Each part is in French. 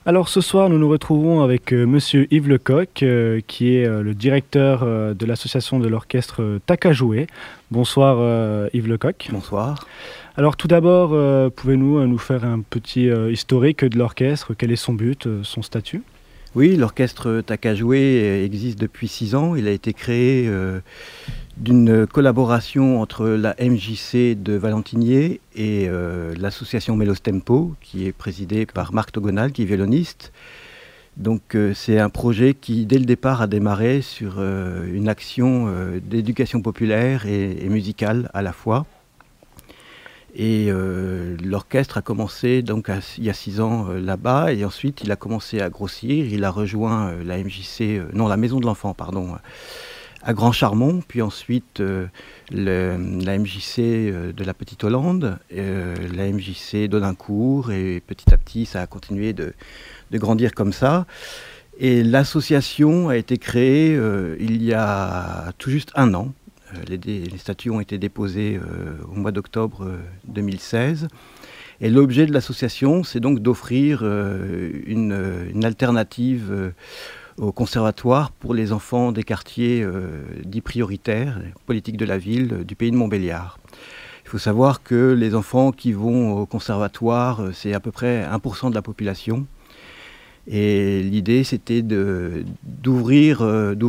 Alors ce soir, nous nous retrouvons avec Monsieur Yves Lecoq, qui est le directeur de l'association de l'orchestre Takajoué. Bonsoir Yves Lecoq. Bonsoir. Alors tout d'abord, pouvez-vous nous faire un petit historique de l'orchestre? Quel est son but, son statut? Oui, l'orchestre Takajoué existe depuis 6 ans. Il a été créé d'une collaboration entre la MJC de Valentinier et l'association Mélos Tempo, qui est présidée par Marc Togonal, qui est violoniste. Donc c'est un projet qui, dès le départ, a démarré sur une action d'éducation populaire et musicale à la fois. Et l'orchestre a commencé donc il y a 6 ans là-bas, et ensuite il a commencé à grossir. Il a rejoint la MJC, non, la Maison de l'Enfant, pardon, à Grand Charmont, puis ensuite la MJC de la Petite Hollande, la MJC d'Audincourt, et petit à petit ça a continué de grandir comme ça. Et l'association a été créée il y a tout juste 1 an. Les statuts ont été déposés au mois d'octobre 2016. Et l'objet de l'association, c'est donc d'offrir une alternative au conservatoire pour les enfants des quartiers dits prioritaires, politiques de la ville, du pays de Montbéliard. Il faut savoir que les enfants qui vont au conservatoire, c'est à peu près 1% de la population. Et l'idée, c'était d'ouvrir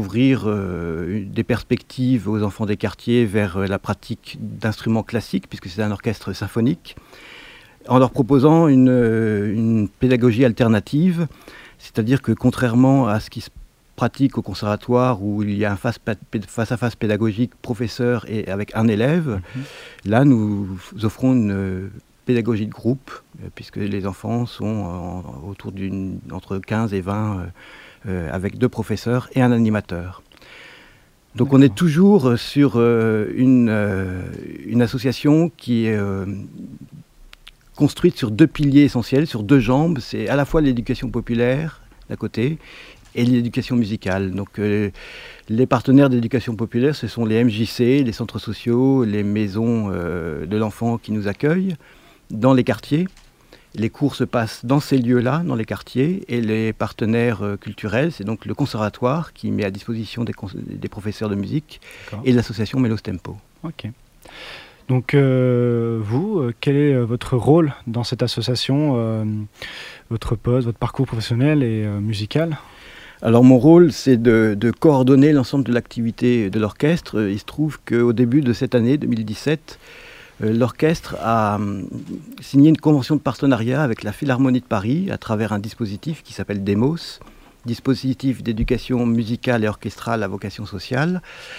des perspectives aux enfants des quartiers vers la pratique d'instruments classiques, puisque c'est un orchestre symphonique, en leur proposant une pédagogie alternative, c'est-à-dire que contrairement à ce qui se pratique au conservatoire, où il y a un face-à-face pédagogique professeur et avec un élève, là nous offrons une pédagogie de groupe, puisque les enfants sont entre 15 et 20 avec 2 professeurs et un animateur. Donc on est toujours sur une association qui est construite sur 2 piliers essentiels, sur 2 jambes. C'est à la fois l'éducation populaire d'un côté et l'éducation musicale. Donc les partenaires d'éducation populaire, ce sont les MJC, les centres sociaux, les maisons de l'enfant qui nous accueillent dans les quartiers. Les cours se passent dans ces lieux-là, dans les quartiers, et les partenaires culturels, c'est donc le conservatoire qui met à disposition des professeurs de musique et l'association Mélos Tempo. Ok. Donc vous, quel est votre rôle dans cette association, votre poste, votre parcours professionnel et musical? Alors mon rôle, c'est de coordonner l'ensemble de l'activité de l'orchestre. Il se trouve qu'au début de cette année, 2017, l'orchestre a signé une convention de partenariat avec la Philharmonie de Paris à travers un dispositif qui s'appelle DEMOS, dispositif d'éducation musicale et orchestrale à vocation sociale.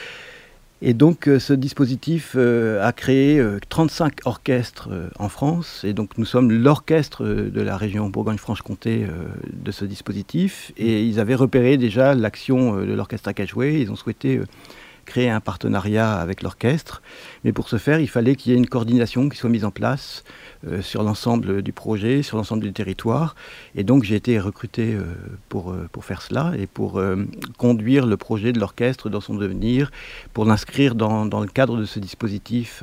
Et donc ce dispositif a créé 35 orchestres en France, et donc nous sommes l'orchestre de la région Bourgogne-Franche-Comté de ce dispositif, et ils avaient repéré déjà l'action de l'orchestre Takajoué. Ils ont souhaité créer un partenariat avec l'orchestre, mais pour ce faire, il fallait qu'il y ait une coordination qui soit mise en place sur l'ensemble du projet, sur l'ensemble du territoire, et donc j'ai été recruté pour faire cela et pour conduire le projet de l'orchestre dans son devenir, pour l'inscrire dans le cadre de ce dispositif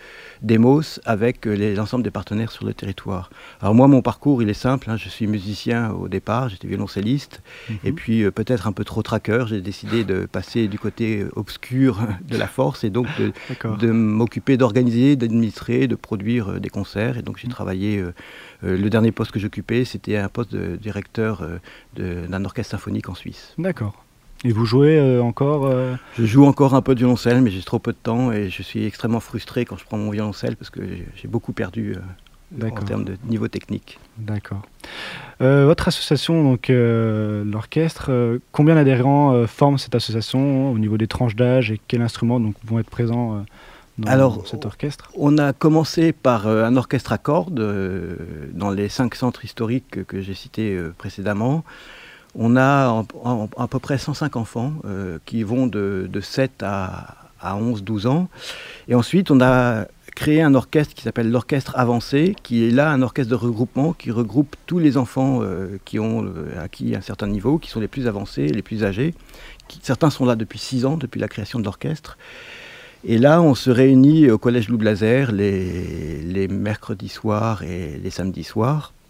DEMOS avec l'ensemble des partenaires sur le territoire. Alors moi, mon parcours, il est simple, hein, je suis musicien au départ, j'étais violoncelliste, et puis peut-être un peu trop traqueur, j'ai décidé de passer du côté obscur de la force, et donc de m'occuper d'organiser, d'administrer, de produire des concerts. Et donc j'ai travaillé, le dernier poste que j'occupais, c'était un poste de directeur d'un orchestre symphonique en Suisse. D'accord. Et vous jouez encore Je joue encore un peu de violoncelle, mais j'ai trop peu de temps, et je suis extrêmement frustré quand je prends mon violoncelle, parce que j'ai beaucoup perdu en termes de niveau technique. D'accord. Votre association, donc l'orchestre, combien d'adhérents forment cette association au niveau des tranches d'âge, et quels instruments donc, vont être présents dans cet orchestre? On a commencé par un orchestre à cordes dans les 5 centres historiques que j'ai cités précédemment. On a à peu près 105 enfants qui vont de 7 à 11-12 ans. Et ensuite, on a créé un orchestre qui s'appelle l'orchestre avancé, qui est là un orchestre de regroupement qui regroupe tous les enfants qui ont acquis un certain niveau, qui sont les plus avancés, les plus âgés. Certains sont là depuis 6 ans, depuis la création de l'orchestre. Et là, on se réunit au collège Louis Blazer les mercredis soirs et les samedis soirs.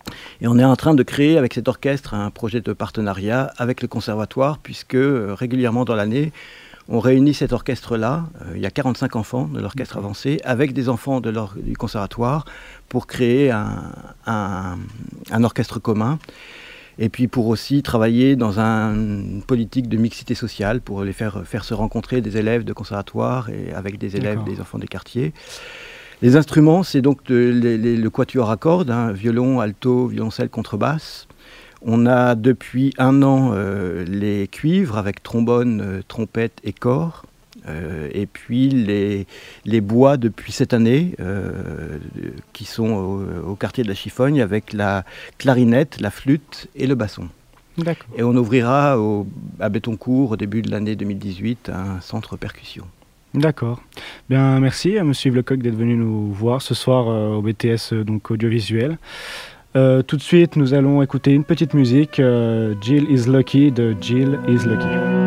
Et on est en train de créer avec cet orchestre un projet de partenariat avec le conservatoire, puisque régulièrement dans l'année, on réunit cet orchestre-là, il y a 45 enfants de l'orchestre avancé, avec des enfants du conservatoire, pour créer un orchestre commun. Et puis pour aussi travailler dans une politique de mixité sociale, pour les faire se rencontrer des élèves de conservatoire et avec des élèves des enfants des quartiers. Les instruments, c'est donc le quatuor à cordes, violon, alto, violoncelle, contrebasse. On a depuis 1 an les cuivres avec trombone, trompette et cor. Et puis les bois depuis cette année qui sont au quartier de la Chiffogne avec la clarinette, la flûte et le basson. D'accord. Et on ouvrira à Bétoncourt au début de l'année 2018 un centre percussion. D'accord. Bien, merci à Monsieur Lecoq d'être venu nous voir ce soir au BTS donc audiovisuel. Tout de suite, nous allons écouter une petite musique, Jill is Lucky de Jill is Lucky.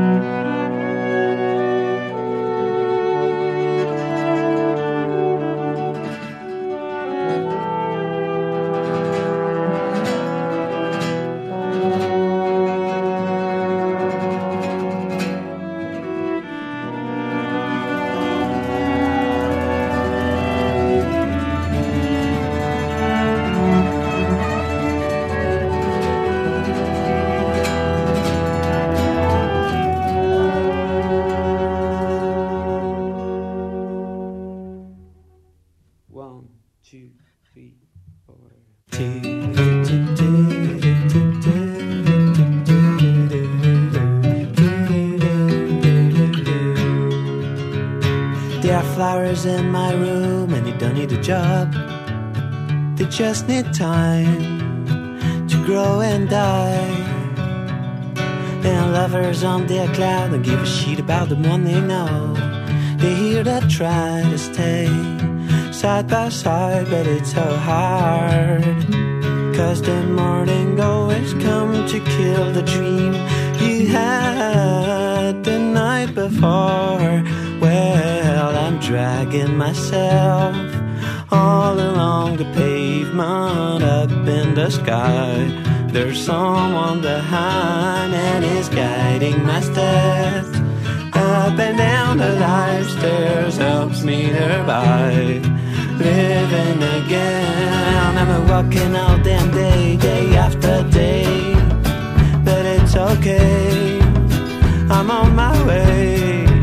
In my room and you don't need a job. They just need time to grow and die. They're lovers on their cloud, don't give a shit about the money, no. They hear that try to stay side by side, but it's so hard. Cause the morning always come to kill the dream you had the night before. Well, I'm dragging myself all along the pavement up in the sky. There's someone behind and is guiding my steps up and down the life stairs, helps me survive. Living again, I'm walking all damn day, day after day. But it's okay, I'm on my way.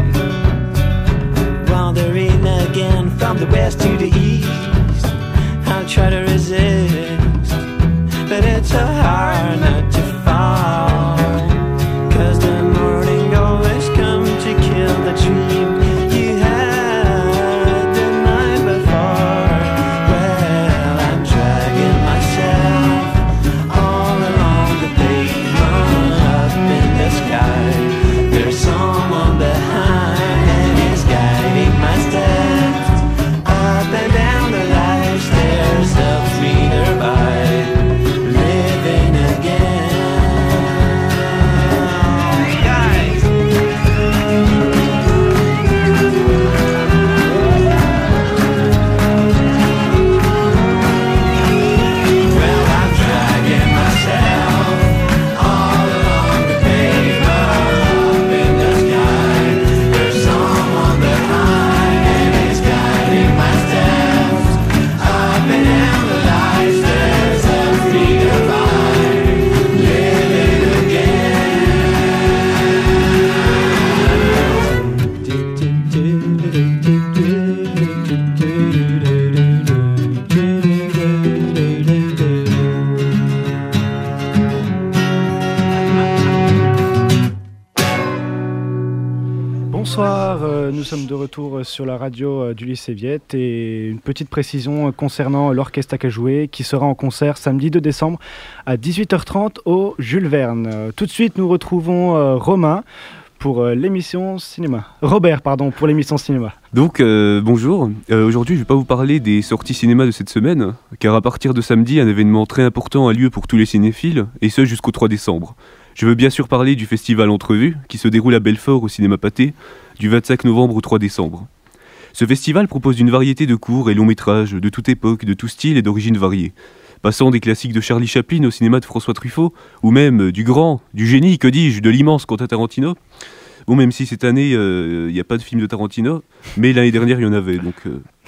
Wandering again from the west to the east, I'll try to resist, but it's so hard not to fall. Cause the morning always comes to kill the dream you had the night before. Well, I'm dragging myself all along the pavement up in the sky. There's someone behind and is guiding my steps up and down the life stairs, helps me survive. Living again. Guys. Well, I'm dragging myself all along the pavement up in the sky. There's someone behind and it's guiding my steps up and down the life stairs, helps me survive. Living again. Bonsoir, nous sommes de retour sur la radio du lycée Viette et une petite précision concernant l'orchestre Takajoué qui sera en concert samedi 2 décembre à 18h30 au Jules Verne. Tout de suite, nous retrouvons Romain pour l'émission cinéma. Robert, pardon, pour l'émission cinéma. Donc, bonjour. Aujourd'hui, je ne vais pas vous parler des sorties cinéma de cette semaine, car à partir de samedi, un événement très important a lieu pour tous les cinéphiles, et ce jusqu'au 3 décembre. Je veux bien sûr parler du festival Entrevue, qui se déroule à Belfort au cinéma Pathé, du 25 novembre au 3 décembre. Ce festival propose une variété de courts et longs métrages de toute époque, de tout style et d'origines variées. passant des classiques de Charlie Chaplin au cinéma de François Truffaut, ou même du grand, du génie, que dis-je, de l'immense Quentin Tarantino. Bon, même si cette année, il n'y a pas de film de Tarantino, mais l'année dernière, il y en avait, donc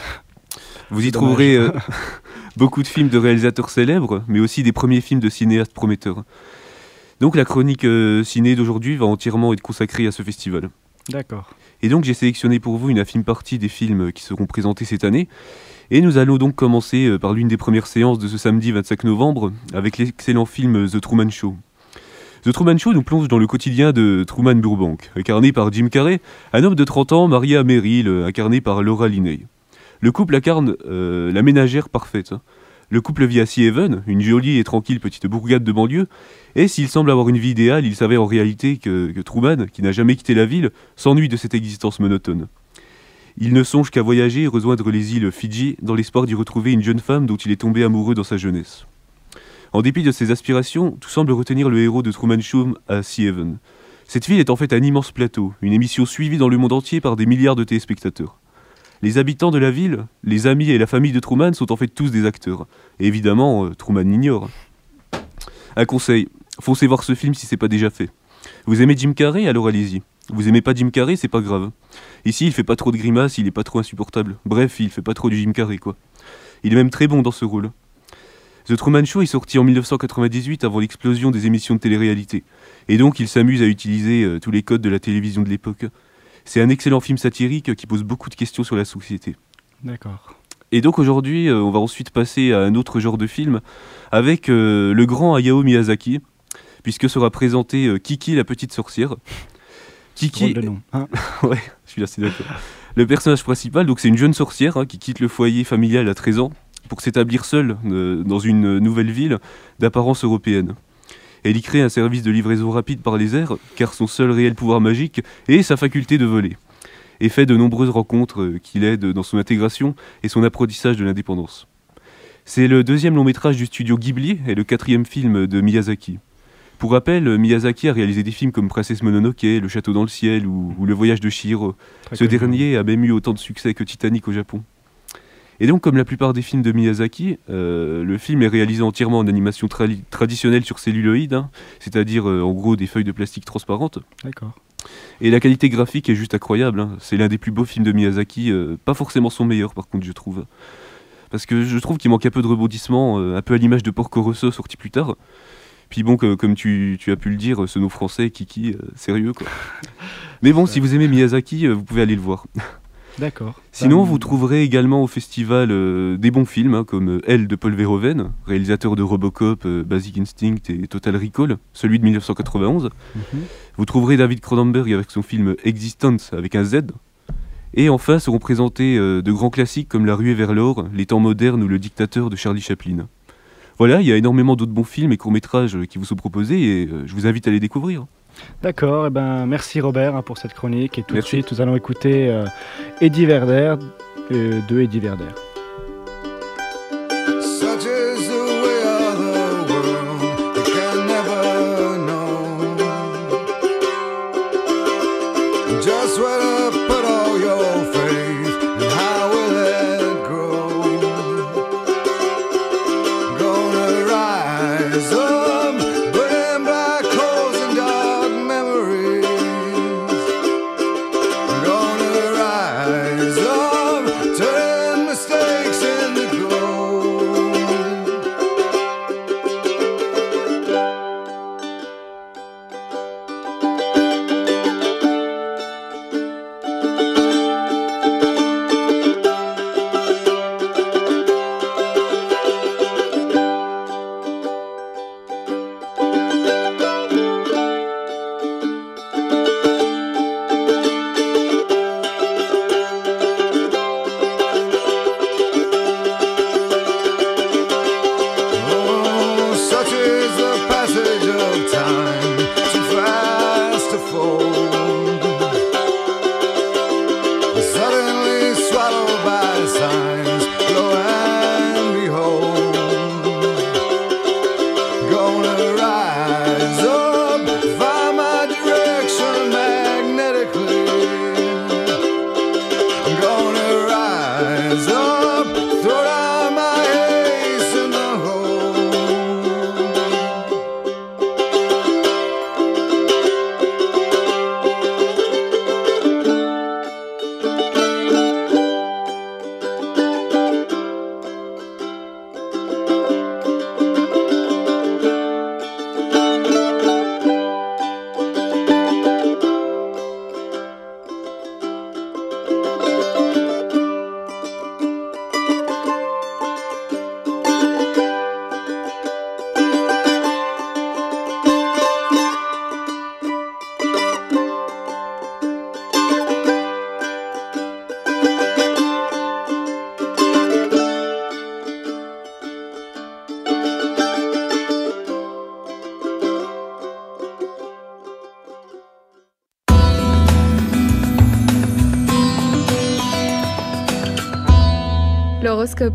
vous y trouverez beaucoup de films de réalisateurs célèbres, mais aussi des premiers films de cinéastes prometteurs. Donc la chronique ciné d'aujourd'hui va entièrement être consacrée à ce festival. D'accord. Et donc j'ai sélectionné pour vous une infime partie des films qui seront présentés cette année. Et nous allons donc commencer par l'une des premières séances de ce samedi 25 novembre avec l'excellent film The Truman Show. The Truman Show nous plonge dans le quotidien de Truman Burbank, incarné par Jim Carrey, un homme de 30 ans marié à Meryl, incarné par Laura Linney. Le couple incarne la ménagère parfaite. Le couple vit à Sea Haven, une jolie et tranquille petite bourgade de banlieue, et s'il semble avoir une vie idéale, il savait en réalité que Truman, qui n'a jamais quitté la ville, s'ennuie de cette existence monotone. Il ne songe qu'à voyager et rejoindre les îles Fidji dans l'espoir d'y retrouver une jeune femme dont il est tombé amoureux dans sa jeunesse. En dépit de ses aspirations, tout semble retenir le héros de Truman Show à Sea Haven. Cette ville est en fait un immense plateau, une émission suivie dans le monde entier par des milliards de téléspectateurs. Les habitants de la ville, les amis et la famille de Truman sont en fait tous des acteurs. Et évidemment, Truman l'ignore. Un conseil, foncez voir ce film si c'est pas déjà fait. Vous aimez Jim Carrey, alors allez-y. Vous aimez pas Jim Carrey, c'est pas grave. Ici, il fait pas trop de grimaces, il est pas trop insupportable. Bref, il fait pas trop du Jim Carrey, quoi. Il est même très bon dans ce rôle. The Truman Show est sorti en 1998 avant l'explosion des émissions de télé-réalité. Et donc, il s'amuse à utiliser tous les codes de la télévision de l'époque. C'est un excellent film satirique qui pose beaucoup de questions sur la société. D'accord. Et donc aujourd'hui, on va ensuite passer à un autre genre de film avec le grand Hayao Miyazaki, puisque sera présenté Kiki la petite sorcière. Kiki, drôle de nom, hein. Ouais, je suis assez d'accord. Le personnage principal, donc c'est une jeune sorcière qui quitte le foyer familial à 13 ans pour s'établir seule dans une nouvelle ville d'apparence européenne. Elle y crée un service de livraison rapide par les airs, car son seul réel pouvoir magique est sa faculté de voler, et fait de nombreuses rencontres qui l'aident dans son intégration et son apprentissage de l'indépendance. C'est le deuxième long métrage du studio Ghibli et le quatrième film de Miyazaki. Pour rappel, Miyazaki a réalisé des films comme Princesse Mononoke, Le Château dans le ciel ou Le Voyage de Chihiro. Ce dernier a même eu autant de succès que Titanic au Japon. Et donc, comme la plupart des films de Miyazaki, le film est réalisé entièrement en animation traditionnelle sur celluloïd, c'est-à-dire en gros des feuilles de plastique transparentes. D'accord. Et la qualité graphique est juste incroyable. C'est l'un des plus beaux films de Miyazaki, pas forcément son meilleur par contre, je trouve. Parce que je trouve qu'il manque un peu de rebondissement, un peu à l'image de Porco Rosso sorti plus tard. Puis bon, comme tu as pu le dire, ce nom français, Kiki, sérieux quoi. Mais bon, si vous aimez Miyazaki, vous pouvez aller le voir. D'accord. Sinon, vous trouverez également au festival des bons films, comme Elle de Paul Verhoeven, réalisateur de Robocop, Basic Instinct et Total Recall, celui de 1991. Vous trouverez David Cronenberg avec son film Existence avec un Z. Et enfin seront présentés de grands classiques comme La ruée vers l'or, Les temps modernes ou Le dictateur de Charlie Chaplin. Voilà, il y a énormément d'autres bons films et courts-métrages qui vous sont proposés et je vous invite à les découvrir. D'accord, merci Robert pour cette chronique. Et tout de suite, nous allons écouter Eddie Vedder de Eddie Vedder. Such is the way of the world, you can never know just where to put all your faith and how will it grow. Gonna rise up, burning black holes and dark memories. Gonna rise up, turning mistakes L'horoscope.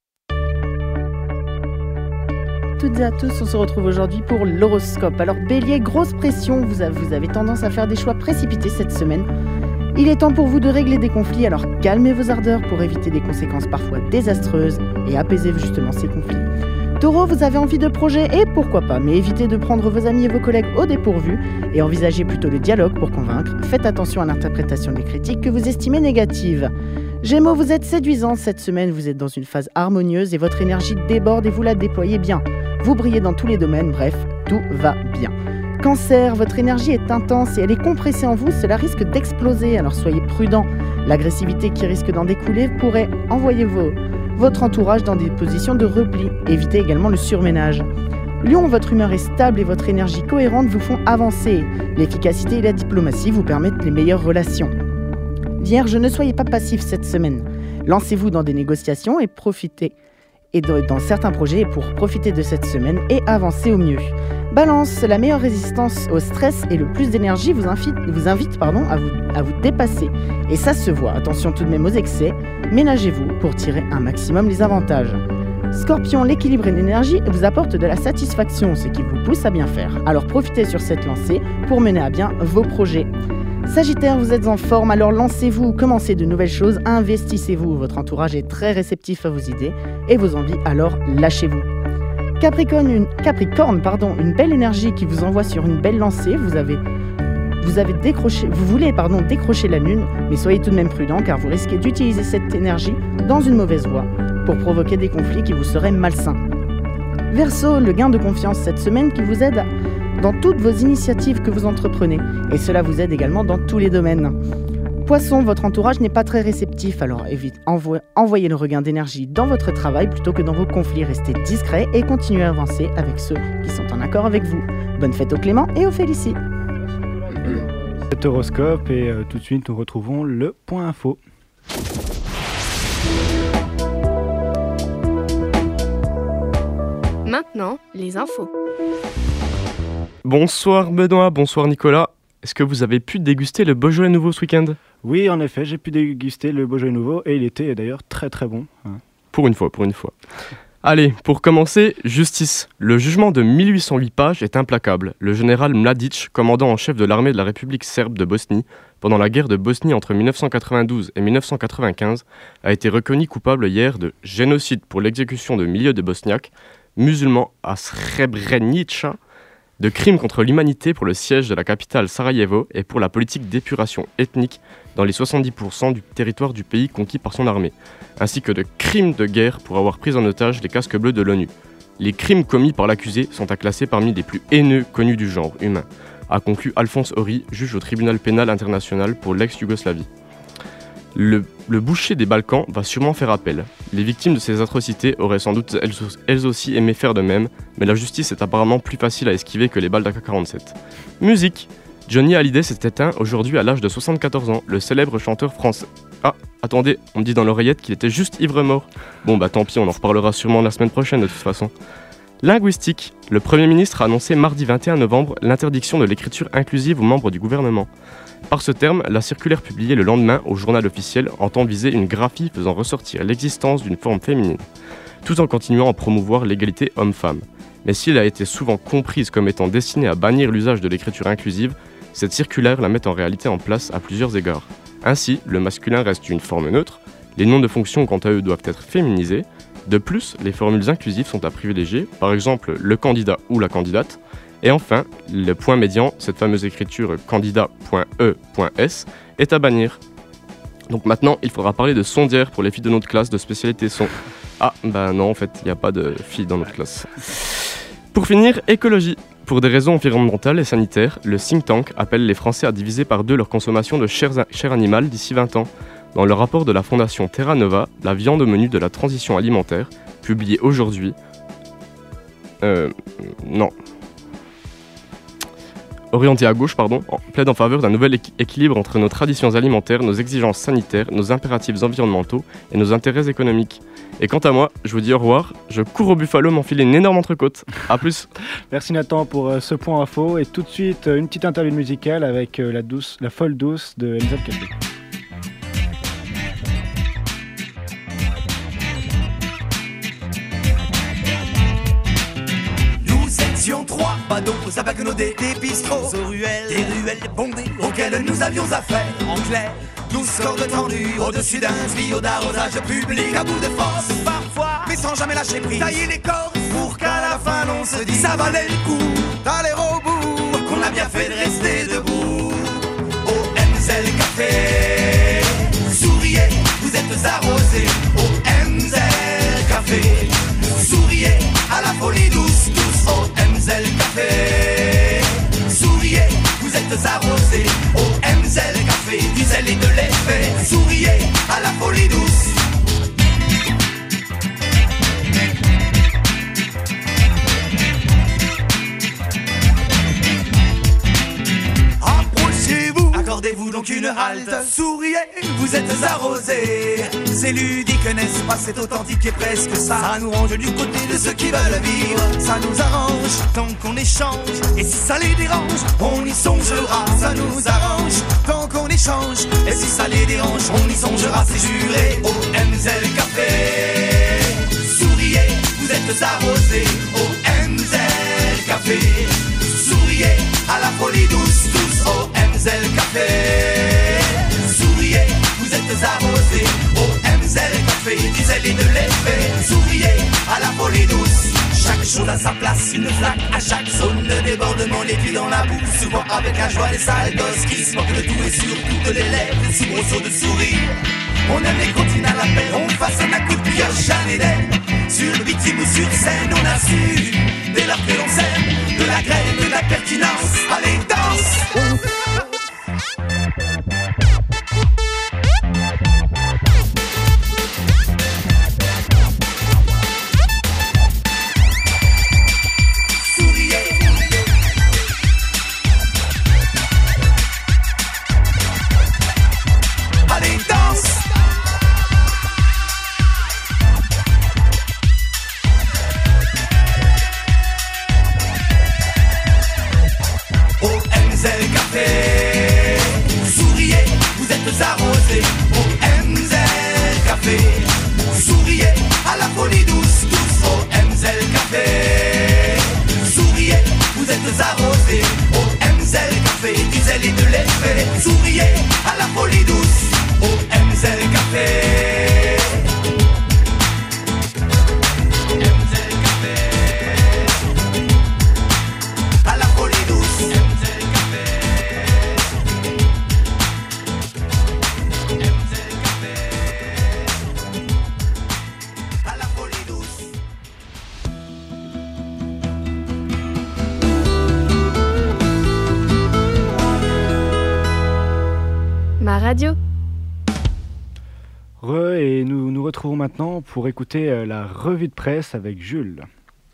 Toutes et à tous, on se retrouve aujourd'hui pour l'horoscope. Alors Bélier, grosse pression, vous avez tendance à faire des choix précipités cette semaine. Il est temps pour vous de régler des conflits, alors calmez vos ardeurs pour éviter des conséquences parfois désastreuses et apaisez justement ces conflits. Taureau, vous avez envie de projet et pourquoi pas, mais évitez de prendre vos amis et vos collègues au dépourvu et envisagez plutôt le dialogue pour convaincre. Faites attention à l'interprétation des critiques que vous estimez négatives. Gémeaux, vous êtes séduisant cette semaine, vous êtes dans une phase harmonieuse et votre énergie déborde et vous la déployez bien. Vous brillez dans tous les domaines, bref, tout va bien. Cancer, votre énergie est intense et elle est compressée en vous, cela risque d'exploser, alors soyez prudent. L'agressivité qui risque d'en découler pourrait envoyer votre entourage dans des positions de repli. Évitez également le surménage. Lion, votre humeur est stable et votre énergie cohérente vous font avancer. L'efficacité et la diplomatie vous permettent les meilleures relations. Vierge, ne soyez pas passif cette semaine. Lancez-vous dans des négociations et profitez dans certains projets pour profiter de cette semaine et avancer au mieux. Balance, la meilleure résistance au stress et le plus d'énergie vous invite à vous dépasser. Et ça se voit, attention tout de même aux excès, ménagez-vous pour tirer un maximum les avantages. Scorpion, l'équilibre et l'énergie vous apportent de la satisfaction, ce qui vous pousse à bien faire. Alors profitez sur cette lancée pour mener à bien vos projets. Sagittaire, vous êtes en forme, alors lancez-vous, commencez de nouvelles choses, investissez-vous. Votre entourage est très réceptif à vos idées et vos envies, alors lâchez-vous. Capricorne, une belle énergie qui vous envoie sur une belle lancée. Vous voulez décrocher la lune, mais soyez tout de même prudent car vous risquez d'utiliser cette énergie dans une mauvaise voie pour provoquer des conflits qui vous seraient malsains. Verseau, le gain de confiance cette semaine qui vous aide dans toutes vos initiatives que vous entreprenez, et cela vous aide également dans tous les domaines. Poisson, votre entourage n'est pas très réceptif, alors envoyez le regain d'énergie dans votre travail plutôt que dans vos conflits. Restez discret et continuez à avancer avec ceux qui sont en accord avec vous. Bonne fête aux Clément et aux Félicie. Cet horoscope et tout de suite nous retrouvons le point info. Maintenant, les infos. Bonsoir Benoît, bonsoir Nicolas. Est-ce que vous avez pu déguster le Beaujolais nouveau ce week-end ? Oui, en effet, j'ai pu déguster le Beaujolais nouveau et il était d'ailleurs très très bon. Pour une fois. Allez, pour commencer, justice. Le jugement de 1808 pages est implacable. Le général Mladic, commandant en chef de l'armée de la République serbe de Bosnie, pendant la guerre de Bosnie entre 1992 et 1995, a été reconnu coupable hier de génocide pour l'exécution de milliers de Bosniaques musulmans à Srebrenica, de crimes contre l'humanité pour le siège de la capitale Sarajevo et pour la politique d'épuration ethnique dans les 70% du territoire du pays conquis par son armée, ainsi que de crimes de guerre pour avoir pris en otage les casques bleus de l'ONU. Les crimes commis par l'accusé sont à classer parmi les plus haineux connus du genre humain, a conclu Alphonse Horry, juge au tribunal pénal international pour l'ex-Yougoslavie. Le boucher des Balkans va sûrement faire appel. Les victimes de ces atrocités auraient sans doute elles aussi aimé faire de même, mais la justice est apparemment plus facile à esquiver que les balles d'AK-47. Musique. Johnny Hallyday s'est éteint aujourd'hui à l'âge de 74 ans, le célèbre chanteur français. Ah, attendez, on me dit dans l'oreillette qu'il était juste ivre-mort. Bon bah tant pis, on en reparlera sûrement la semaine prochaine de toute façon. Linguistique. Le Premier ministre a annoncé mardi 21 novembre l'interdiction de l'écriture inclusive aux membres du gouvernement. Par ce terme, la circulaire publiée le lendemain au journal officiel entend viser une graphie faisant ressortir l'existence d'une forme féminine, tout en continuant à promouvoir l'égalité homme-femme. Mais si elle a été souvent comprise comme étant destinée à bannir l'usage de l'écriture inclusive, cette circulaire la met en réalité en place à plusieurs égards. Ainsi, le masculin reste une forme neutre, les noms de fonction quant à eux doivent être féminisés. De plus, les formules inclusives sont à privilégier, par exemple le candidat ou la candidate. Et enfin, le point médian, cette fameuse écriture candidat.e.s, est à bannir. Donc maintenant, il faudra parler de sondière pour les filles de notre classe de spécialité son. Ah, bah non, en fait, il n'y a pas de filles dans notre classe. Pour finir, écologie. Pour des raisons environnementales et sanitaires, le think tank appelle les Français à diviser par 2 leur consommation de chair animale d'ici 20 ans. Dans le rapport de la fondation Terra Nova, la viande au menu de la transition alimentaire, publié aujourd'hui... Orienté à gauche, plaide en faveur d'un nouvel équilibre entre nos traditions alimentaires, nos exigences sanitaires, nos impératifs environnementaux et nos intérêts économiques. Et quant à moi, je vous dis au revoir, je cours au Buffalo m'enfiler une énorme entrecôte. A plus. Merci Nathan pour ce point info et tout de suite une petite interview musicale avec la folle douce de Elisabeth Café. badauds, aux abaquenodés, des bistrots, aux ruelles, des ruelles bondées auxquelles nous avions affaire. En clair, 12 cordes tendues au-dessus d'un tuyau d'arrosage public à bout de force. Parfois, mais sans jamais lâcher prise, tailler les cordes pour qu'à la fin l'on se dise ça valait le coup d'aller au bout, qu'on a bien fait de rester debout. Au MZL Café, souriez, vous êtes arrosés. Au MZL Café, souriez à la folie douce, tous. Au MZL Café, souriez, vous êtes arrosés. Au MZL Café, du zèle et de l'effet, souriez à la folie douce. Approchez-vous, accordez-vous donc une halte. Souriez, vous êtes arrosés. C'est ludique, n'est-ce pas, c'est authentique et presque ça. Ça nous range du côté de ceux qui veulent vivre. Ça nous arrange tant qu'on échange. Et si ça les dérange, on y songera. Ça nous arrange tant qu'on échange. Et si ça les dérange, on y songera, c'est juré. Au MZL Café, souriez, vous êtes arrosés. Au MZL Café, souriez à la folie douce, tous. Au MZL Café, souriez, vous êtes arrosés. Au MZL Café, du zèle et de l'effet, souriez à la folie douce. Chaque chose à sa place, une flaque à chaque zone de débordement, les pieds dans la boue, souvent avec la joie des sales gosses qui se moquent de tout et surtout de l'élève, des soubresauts de sourire. On aime les comptines à la paix, on façonne à coup de pioche à l'Éden. Sur le bitume ou sur scène, on a su, dès lors que l'on sème, de la graine, de la pertinence. Allez, danse! Arrosés au MZL Café, souriez à la folie douce, tous. Au MZL Café, souriez, vous êtes arrosés. Au MZL Café, du zèle et de l'effet, souriez à la folie douce. Au MZL Café, MZL Café, à la folie douce. MZL Café, ma radio. Et nous nous retrouvons maintenant pour écouter la revue de presse avec Jules.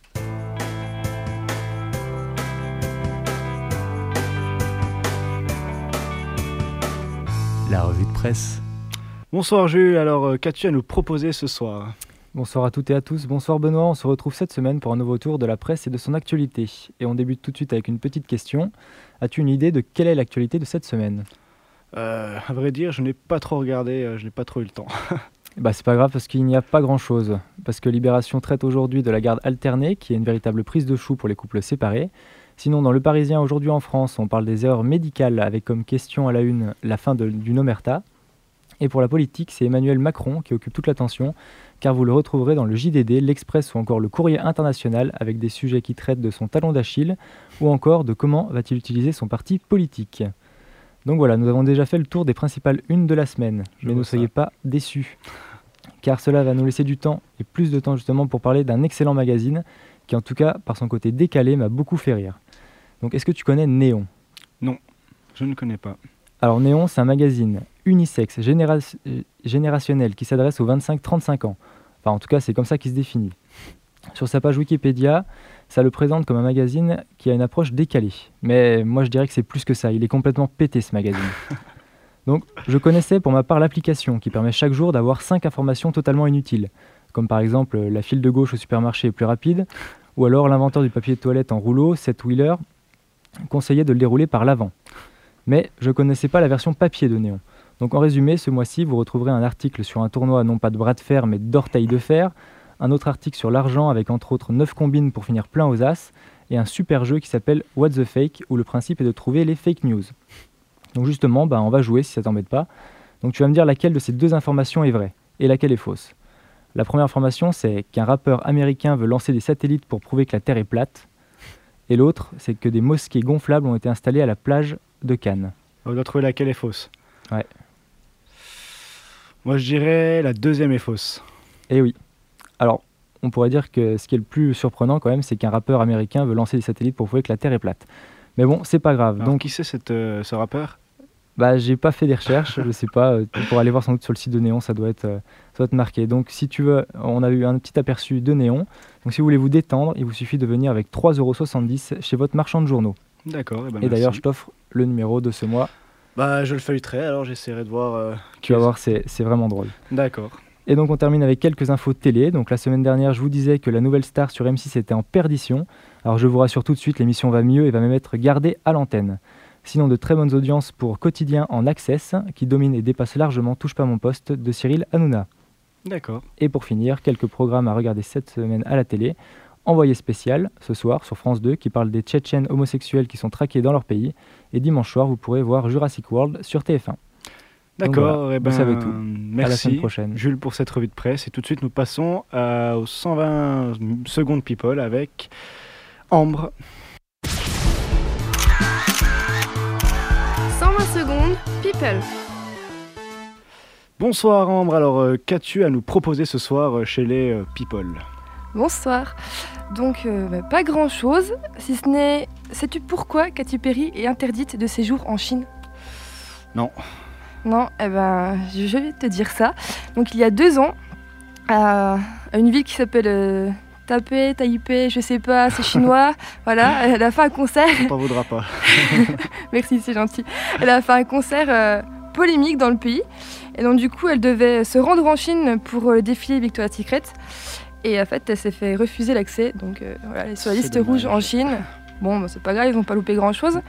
La revue de presse. Bonsoir Jules, alors qu'as-tu à nous proposer ce soir ? Bonsoir à toutes et à tous, bonsoir Benoît, on se retrouve cette semaine pour un nouveau tour de la presse et de son actualité. Et on débute tout de suite avec une petite question. As-tu une idée de quelle est l'actualité de cette semaine ? À vrai dire, je n'ai pas trop regardé, je n'ai pas trop eu le temps. C'est pas grave parce qu'il n'y a pas grand-chose. Parce que Libération traite aujourd'hui de la garde alternée, qui est une véritable prise de chou pour les couples séparés. Sinon, dans Le Parisien, aujourd'hui en France, on parle des erreurs médicales avec comme question à la une la fin d'une omerta. Et pour la politique, c'est Emmanuel Macron qui occupe toute l'attention, car vous le retrouverez dans le JDD, l'Express ou encore le Courrier international avec des sujets qui traitent de son talon d'Achille ou encore de comment va-t-il utiliser son parti politique. Donc voilà, nous avons déjà fait le tour des principales unes de la semaine, mais ne soyez pas déçus, car cela va nous laisser du temps et plus de temps justement pour parler d'un excellent magazine qui en tout cas, par son côté décalé, m'a beaucoup fait rire. Donc est-ce que tu connais Néon ? Non, je ne connais pas. Alors Néon, c'est un magazine unisexe, générationnel qui s'adresse aux 25-35 ans. Enfin en tout cas, c'est comme ça qu'il se définit. Sur sa page Wikipédia, ça le présente comme un magazine qui a une approche décalée. Mais moi je dirais que c'est plus que ça, il est complètement pété ce magazine. Donc je connaissais pour ma part l'application qui permet chaque jour d'avoir 5 informations totalement inutiles, comme par exemple la file de gauche au supermarché est plus rapide, ou alors l'inventeur du papier de toilette en rouleau, Seth Wheeler, conseillait de le dérouler par l'avant. Mais je ne connaissais pas la version papier de Néon. Donc en résumé, ce mois-ci, vous retrouverez un article sur un tournoi non pas de bras de fer mais d'orteils de fer, un autre article sur l'argent avec entre autres 9 combines pour finir plein aux as, et un super jeu qui s'appelle What the Fake, où le principe est de trouver les fake news. Donc justement, on va jouer si ça t'embête pas. Donc tu vas me dire laquelle de ces deux informations est vraie et laquelle est fausse. La première information, c'est qu'un rappeur américain veut lancer des satellites pour prouver que la Terre est plate. Et l'autre, c'est que des mosquées gonflables ont été installées à la plage de Cannes. On doit trouver laquelle est fausse. Ouais. Moi, je dirais la deuxième est fausse. Eh oui. Alors, on pourrait dire que ce qui est le plus surprenant quand même, c'est qu'un rappeur américain veut lancer des satellites pour prouver que la Terre est plate. Mais bon, c'est pas grave. Alors, donc, qui c'est ce rappeur ? J'ai pas fait des recherches, je sais pas. Pour aller voir sans doute sur le site de Néon, ça doit être marqué. Donc, si tu veux, on a eu un petit aperçu de Néon. Donc, si vous voulez vous détendre, il vous suffit de venir avec 3,70 € chez votre marchand de journaux. D'accord. Et d'ailleurs, je t'offre le numéro de ce mois. Je le feuilleterai, alors j'essaierai de voir... Tu vas voir, c'est vraiment drôle. D'accord. Et donc, on termine avec quelques infos télé. Donc, la semaine dernière, je vous disais que la nouvelle star sur M6 était en perdition. Alors, je vous rassure tout de suite, l'émission va mieux et va même être gardée à l'antenne. Sinon, de très bonnes audiences pour Quotidien en Access, qui domine et dépasse largement Touche pas mon poste de Cyril Hanouna. D'accord. Et pour finir, quelques programmes à regarder cette semaine à la télé. Envoyé spécial, ce soir, sur France 2, qui parle des Tchétchènes homosexuels qui sont traqués dans leur pays. Et dimanche soir, vous pourrez voir Jurassic World sur TF1. D'accord, voilà, vous savez tout. Merci à la semaine prochaine. Jules pour cette revue de presse. Et tout de suite, nous passons aux 120 secondes People avec Ambre. 120 secondes People. Bonsoir Ambre, alors qu'as-tu à nous proposer ce soir chez les People ? Bonsoir. Donc, pas grand-chose, si ce n'est... Sais-tu pourquoi Katy Perry est interdite de séjour en Chine ? Non. Non, je vais te dire ça. Donc, il y a 2 ans, à une ville qui s'appelle Taipei, je sais pas, c'est chinois. Voilà, elle a fait un concert... On t'en voudra pas. Merci, c'est gentil. Elle a fait un concert polémique dans le pays. Et donc, du coup, elle devait se rendre en Chine pour le défilé Victoria's Secret. Et en fait, elle s'est fait refuser l'accès. Donc, voilà, elle est sur la liste rouge en Chine. Bon, c'est pas grave, ils n'ont pas loupé grand-chose.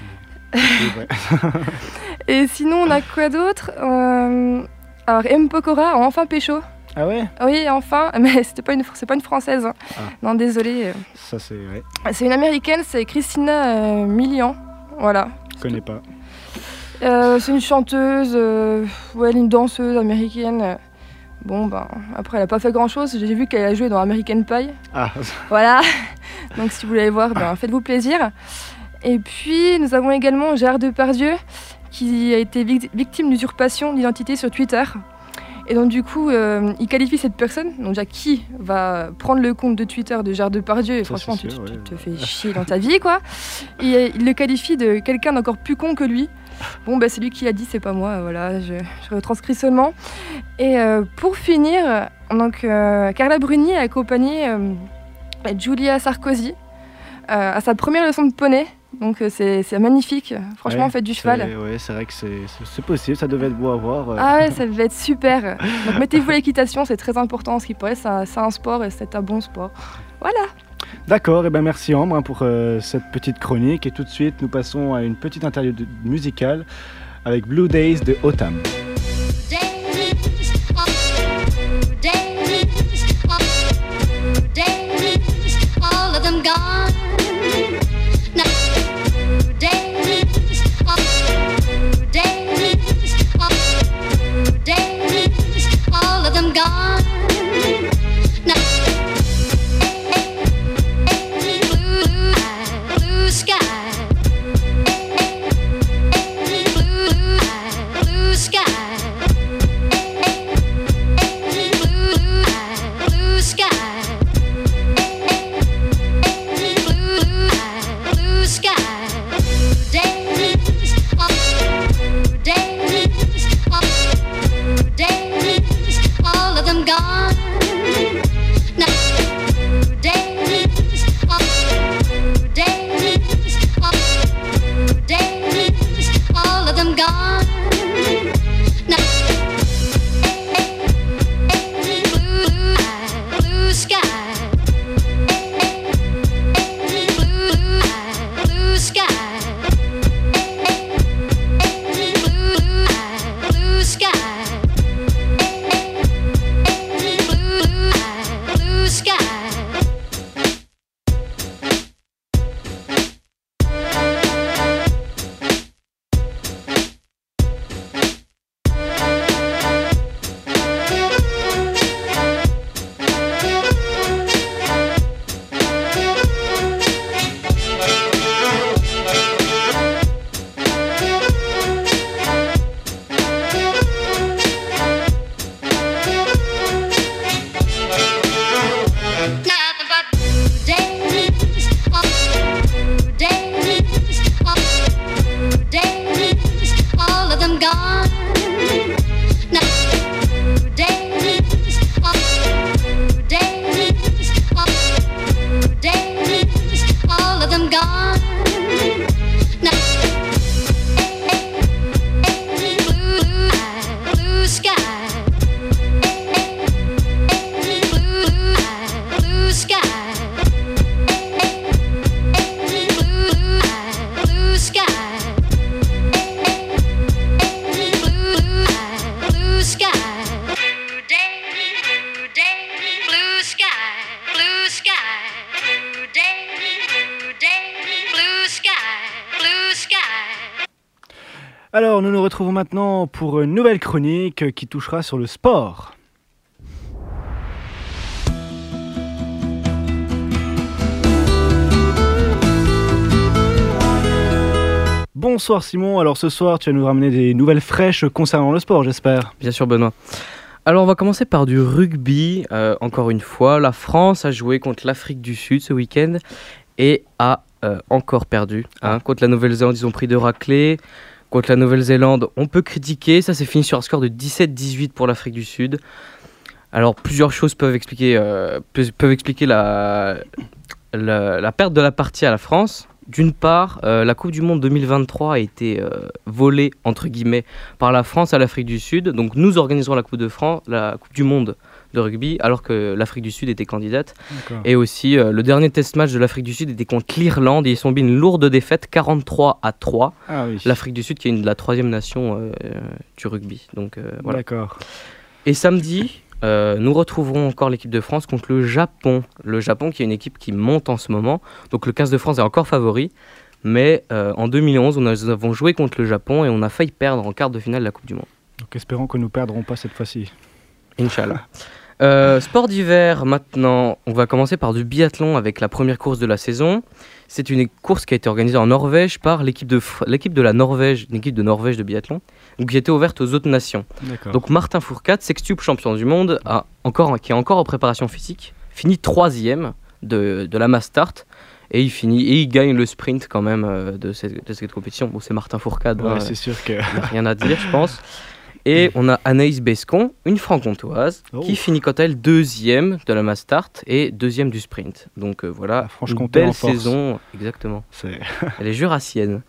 Et sinon, on a quoi d'autre ? Alors, M. Pokora a enfin pécho. Ah ouais ? Oui, enfin, mais c'est pas une Française. Hein. Ah. Non, désolé. Ça, c'est... Ouais. C'est une Américaine, c'est Christina Milian. Voilà. Je connais pas. C'est une chanteuse, une danseuse américaine. Bon, après, elle a pas fait grand-chose. J'ai vu qu'elle a joué dans American Pie. Ah. Voilà. Donc, si vous voulez voir, faites-vous plaisir. Et puis, nous avons également Gérard Depardieu, qui a été victime d'usurpation d'identité sur Twitter. Et donc, du coup, il qualifie cette personne, donc déjà, qui va prendre le compte de Twitter de Gérard Depardieu, et ça, franchement, tu te fais chier dans ta vie, quoi. Et il le qualifie de quelqu'un d'encore plus con que lui. Bon, c'est lui qui l'a dit, c'est pas moi, voilà, je retranscris seulement. Et pour finir, donc, Carla Bruni a accompagné Julia Sarkozy à sa première leçon de poney. Donc c'est magnifique, franchement, faites du cheval. Oui, c'est vrai que c'est possible, ça devait être beau à voir. Ah ouais, ça devait être super. Donc mettez-vous à l'équitation, c'est très important, ce qui paraît, c'est un sport et c'est un bon sport. Voilà. D'accord, et merci Ambre pour cette petite chronique. Et tout de suite, nous passons à une petite interview musicale avec Blue Days de Otam. All of them gone. All of them gone. Blue sky. Blue sky. Blue sky. Blue sky. All of them gone. All of them gone. Blue sky. Blue sky. Blue sky. Alors, nous nous retrouvons maintenant pour une nouvelle chronique qui touchera sur le sport. Bonsoir Simon, alors ce soir tu vas nous ramener des nouvelles fraîches concernant le sport, j'espère. Bien sûr Benoît. Alors on va commencer par du rugby, encore une fois. La France a joué contre l'Afrique du Sud ce week-end et a encore perdu. Contre la Nouvelle-Zélande, ils ont pris 2 raclées. Contre la Nouvelle-Zélande, on peut critiquer. Ça s'est fini sur un score de 17-18 pour l'Afrique du Sud. Alors plusieurs choses peuvent expliquer la perte de la partie à la France. D'une part, la Coupe du Monde 2023 a été volée, entre guillemets, par la France à l'Afrique du Sud. Donc nous organiserons la Coupe du Monde de rugby, alors que l'Afrique du Sud était candidate. D'accord. Et aussi, le dernier test match de l'Afrique du Sud était contre l'Irlande. Et ils ont subi une lourde défaite, 43-3. Ah, oui. L'Afrique du Sud, qui est la 3e nation du rugby. Donc, voilà. D'accord. Et samedi... nous retrouverons encore l'équipe de France contre le Japon. Le Japon qui est une équipe qui monte en ce moment. Donc le 15 de France est encore favori. Mais en 2011, nous avons joué contre le Japon et on a failli perdre en quart de finale de la Coupe du Monde. Donc espérons que nous ne perdrons pas cette fois-ci. Inch'Allah. Sport d'hiver maintenant. On va commencer par du biathlon avec la première course de la saison. C'est une course qui a été organisée en Norvège par l'équipe de la Norvège, une équipe de Norvège de biathlon, donc qui était ouverte aux autres nations. D'accord. Donc Martin Fourcade, sextuple champion du monde, qui est encore en préparation physique, finit 3e de la mass start et il gagne le sprint quand même de cette compétition. Bon, c'est Martin Fourcade, ouais, c'est sûr que... il n'y a rien à dire, je pense. Et on a Anaïs Bescon, une franc-comtoise, qui finit quant à elle 2e de la mass start et 2e du sprint. Donc voilà, une belle saison. Exactement. Elle est jurassienne.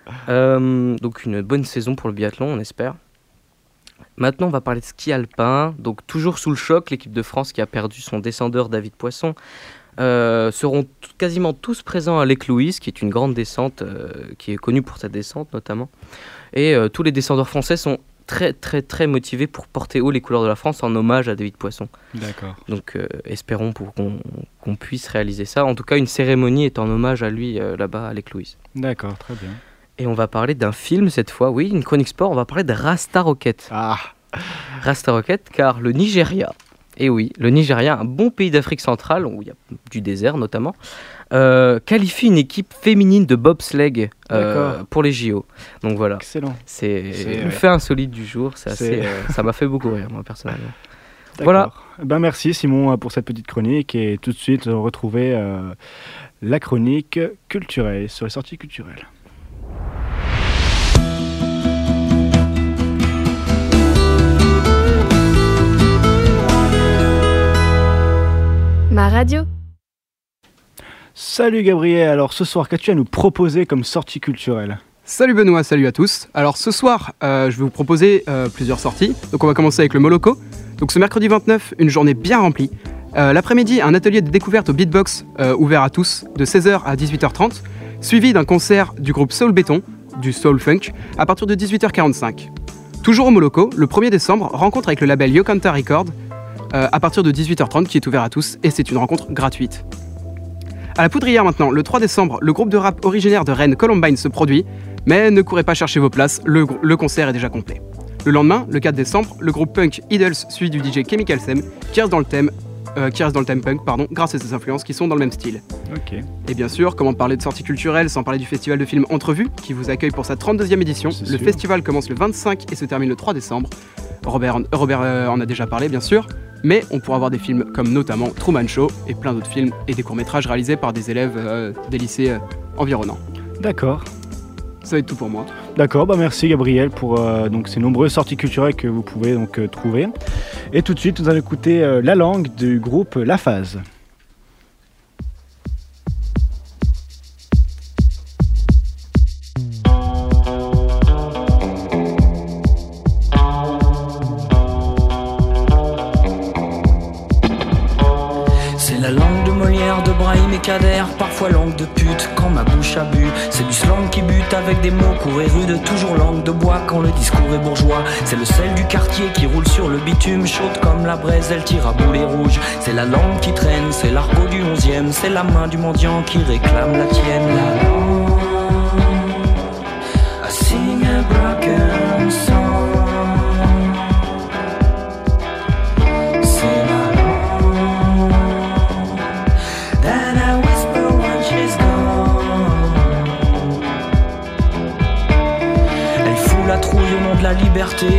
Donc une bonne saison pour le biathlon, on espère. Maintenant, on va parler de ski alpin. Donc toujours sous le choc, l'équipe de France qui a perdu son descendeur David Poisson seront quasiment tous présents à Lake Louise, qui est une grande descente, qui est connue pour sa descente notamment. Et tous les descendeurs français sont très très très motivé pour porter haut les couleurs de la France en hommage à David Poisson. D'accord. Donc espérons qu'on puisse réaliser ça. En tout cas, une cérémonie est en hommage à lui là-bas à Lake Louise. D'accord, très bien. Et on va parler d'un film cette fois, oui, une chronique sport, on va parler de Rasta Rocket. Rasta Rocket, car le Nigeria, et oui, le Nigeria, un bon pays d'Afrique centrale, où il y a du désert notamment, qualifie une équipe féminine de bobsleigh pour les JO. Donc voilà. Excellent. C'est le fait insolite du jour. Ça m'a fait beaucoup rire, moi, personnellement. D'accord. Voilà. Ben, merci Simon pour cette petite chronique. Et tout de suite, retrouver la chronique culturelle sur les sorties culturelles. Ma radio. Salut Gabriel, alors ce soir, qu'as-tu à nous proposer comme sortie culturelle ? Salut Benoît, salut à tous. Alors ce soir, je vais vous proposer plusieurs sorties. Donc on va commencer avec le Moloko. Donc ce mercredi 29, une journée bien remplie. L'après-midi, un atelier de découverte au beatbox ouvert à tous de 16h à 18h30, suivi d'un concert du groupe Soul Béton, du Soul Funk, à partir de 18h45. Toujours au Moloko, le 1er décembre, rencontre avec le label Yokanta Record, à partir de 18h30, qui est ouvert à tous, et c'est une rencontre gratuite. À la Poudrière maintenant, le 3 décembre, le groupe de rap originaire de Rennes, Columbine, se produit, mais ne courez pas chercher vos places, le concert est déjà complet. Le lendemain, le 4 décembre, le groupe punk Idols suit du DJ Chemical Sam, qui reste dans le thème punk, grâce à ses influences qui sont dans le même style. Okay. Et bien sûr, comment parler de sortie culturelle sans parler du festival de films Entrevue, qui vous accueille pour sa 32e édition. Le festival commence le 25 et se termine le 3 décembre. Robert en a déjà parlé, bien sûr, mais on pourra voir des films comme notamment Truman Show et plein d'autres films et des courts-métrages réalisés par des élèves des lycées environnants. D'accord. Ça va être tout pour moi. D'accord, bah merci Gabriel pour donc ces nombreuses sorties culturelles que vous pouvez donc trouver. Et tout de suite, nous allons écouter La Langue du groupe La Phase. Parfois langue de pute quand ma bouche a bu. C'est du slang qui bute avec des mots courts et rudes. Toujours langue de bois quand le discours est bourgeois. C'est le sel du quartier qui roule sur le bitume. Chaude comme la braise, elle tire à boulet rouge. C'est la langue qui traîne, c'est l'argot du 11e. C'est la main du mendiant qui réclame la tienne. La langue, I sing a broken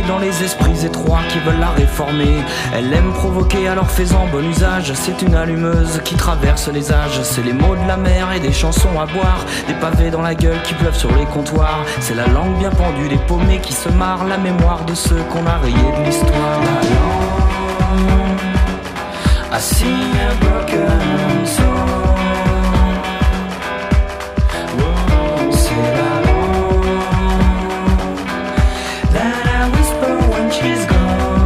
dans les esprits étroits qui veulent la réformer. Elle aime provoquer, alors fais-en bon usage. C'est une allumeuse qui traverse les âges. C'est les mots de la mer et des chansons à boire, des pavés dans la gueule qui pleuvent sur les comptoirs. C'est la langue bien pendue des paumés qui se marrent, la mémoire de ceux qu'on a rayés de l'histoire. La langue, I sing a broken song. C'est la langue that I whisper when she's gone.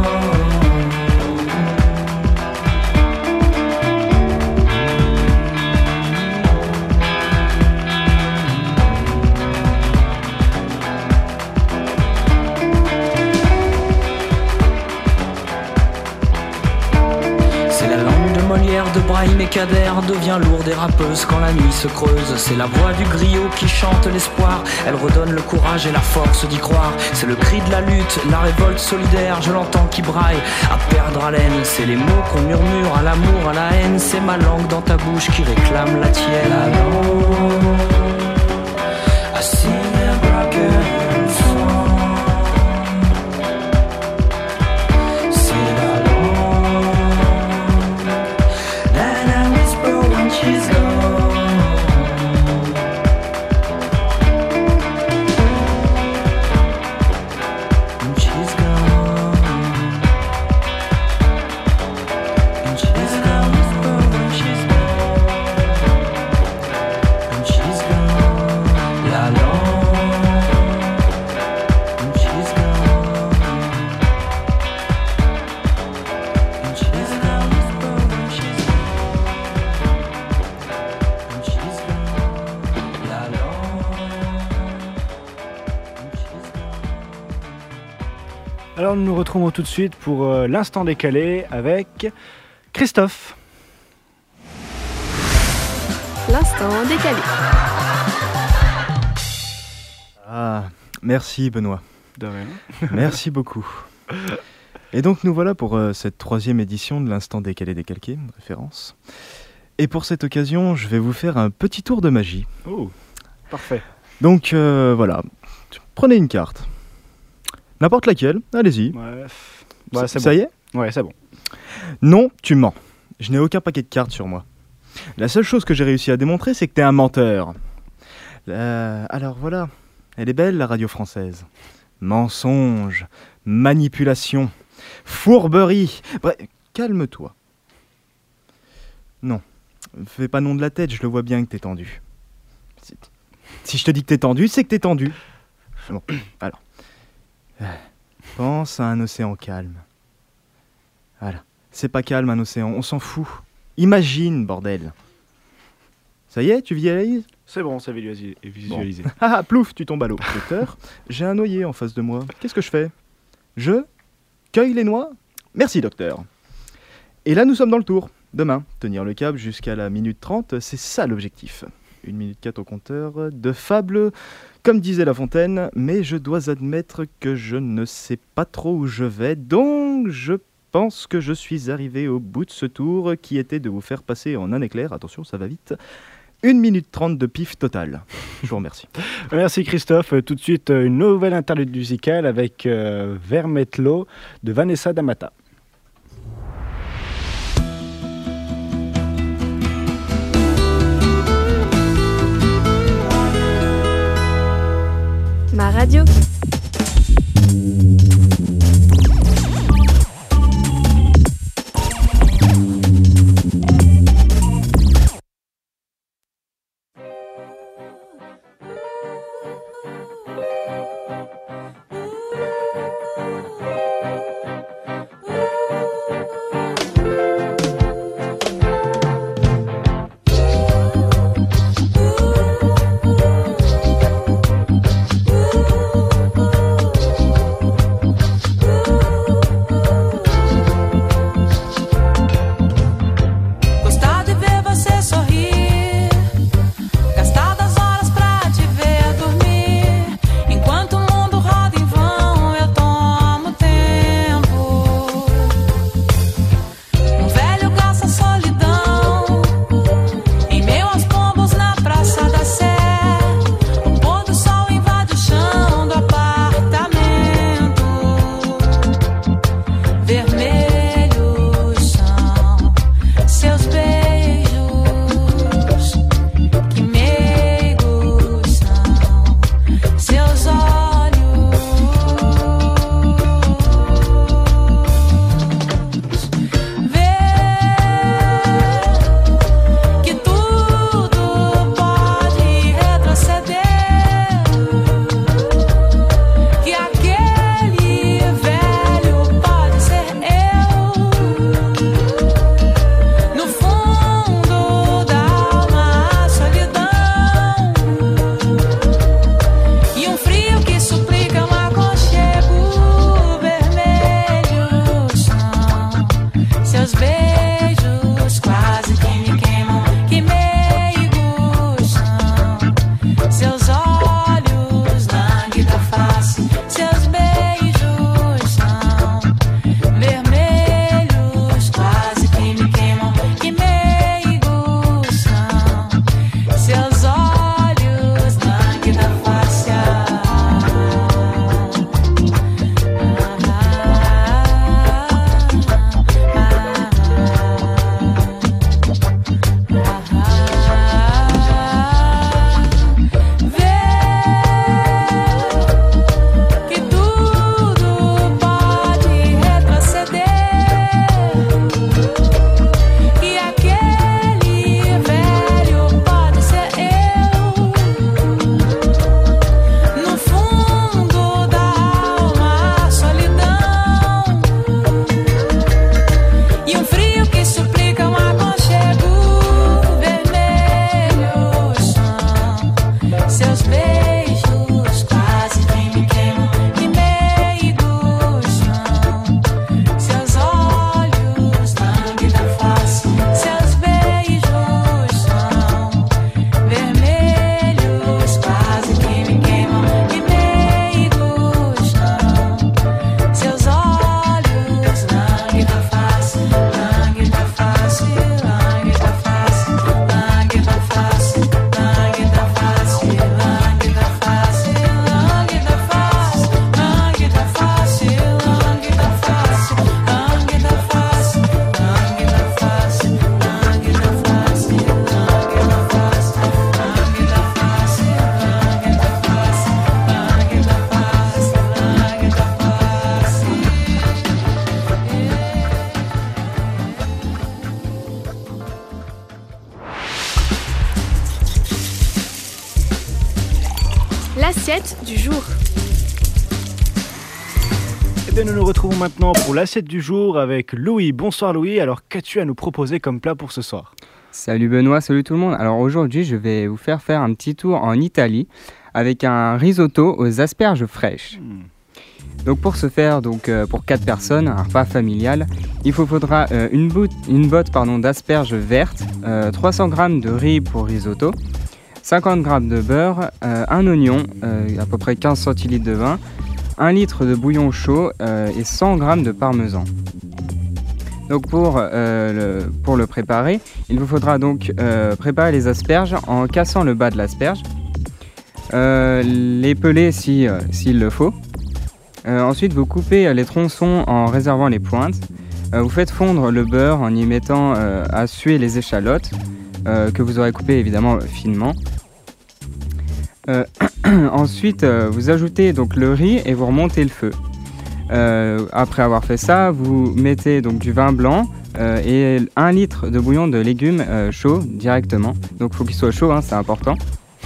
De Brahim et Kader devient lourde et rappeuse quand la nuit se creuse. C'est la voix du griot qui chante l'espoir. Elle redonne le courage et la force d'y croire. C'est le cri de la lutte, la révolte solidaire. Je l'entends qui braille à perdre haleine. C'est les mots qu'on murmure à l'amour, à la haine. C'est ma langue dans ta bouche qui réclame la tienne. La langue, I sing a broken song. She's gone. And she's gone. And she's gone. And she's gone. And she's gone. La langue. And she's gone. And she's gone. And she's gone. Alors nous nous retrouvons tout de suite pour l'instant décalé avec Christophe. L'instant décalé. Ah, merci Benoît. De rien. Merci beaucoup. Et donc nous voilà pour cette 3e édition de l'instant décalé décalqué, référence. Et pour cette occasion, je vais vous faire un petit tour de magie. Oh, parfait. Donc voilà, prenez une carte. N'importe laquelle, allez-y. Ouais, c'est ça bon. Y est ? Ouais, c'est bon. Non, tu mens. Je n'ai aucun paquet de cartes sur moi. La seule chose que j'ai réussi à démontrer, c'est que t'es un menteur. Alors voilà, elle est belle la radio française. Mensonge, manipulation, fourberie. Bref, calme-toi. Non, fais pas nom de la tête, je le vois bien que t'es tendu. Si je te dis que t'es tendu, c'est que t'es tendu. Bon, alors. Pense à un océan calme. Voilà. C'est pas calme un océan, on s'en fout. Imagine, bordel. Ça y est, tu visualises ? C'est bon, c'est visualisé. Bon. Ah, plouf, tu tombes à l'eau. Docteur, j'ai un noyer en face de moi. Qu'est-ce que je fais ? Je cueille les noix ? Merci, docteur. Et là, nous sommes dans le tour. Demain, tenir le câble jusqu'à la minute 30, c'est ça l'objectif. 1 minute 4 au compteur, de fable, comme disait La Fontaine, mais je dois admettre que je ne sais pas trop où je vais, donc je pense que je suis arrivé au bout de ce tour qui était de vous faire passer en un éclair, attention ça va vite, 1 minute 30 de pif total. Je vous remercie. Merci Christophe. Tout de suite une nouvelle interlude musicale avec Vermetlo de Vanessa D'Amata. Ma radio. L'assiette du jour. Eh bien, nous nous retrouvons maintenant pour l'assiette du jour avec Louis. Bonsoir Louis, alors qu'as-tu à nous proposer comme plat pour ce soir ? Salut Benoît, salut tout le monde. Alors aujourd'hui, je vais vous faire un petit tour en Italie avec un risotto aux asperges fraîches. Donc pour ce faire, pour 4 personnes, un repas familial, il vous faudra une botte d'asperges vertes, 300 g de riz pour risotto, 50 g de beurre, un oignon, à peu près 15 centilitres de vin, 1 litre de bouillon chaud et 100 g de parmesan. Donc pour le préparer, il vous faudra donc préparer les asperges en cassant le bas de l'asperge, les peler s'il le faut. Ensuite, vous coupez les tronçons en réservant les pointes. Vous faites fondre le beurre en y mettant à suer les échalotes que vous aurez coupées évidemment finement. Ensuite, vous ajoutez donc le riz et vous remontez le feu. Après avoir fait ça, vous mettez donc du vin blanc et 1 litre de bouillon de légumes chaud directement. Donc il faut qu'il soit chaud, hein, c'est important.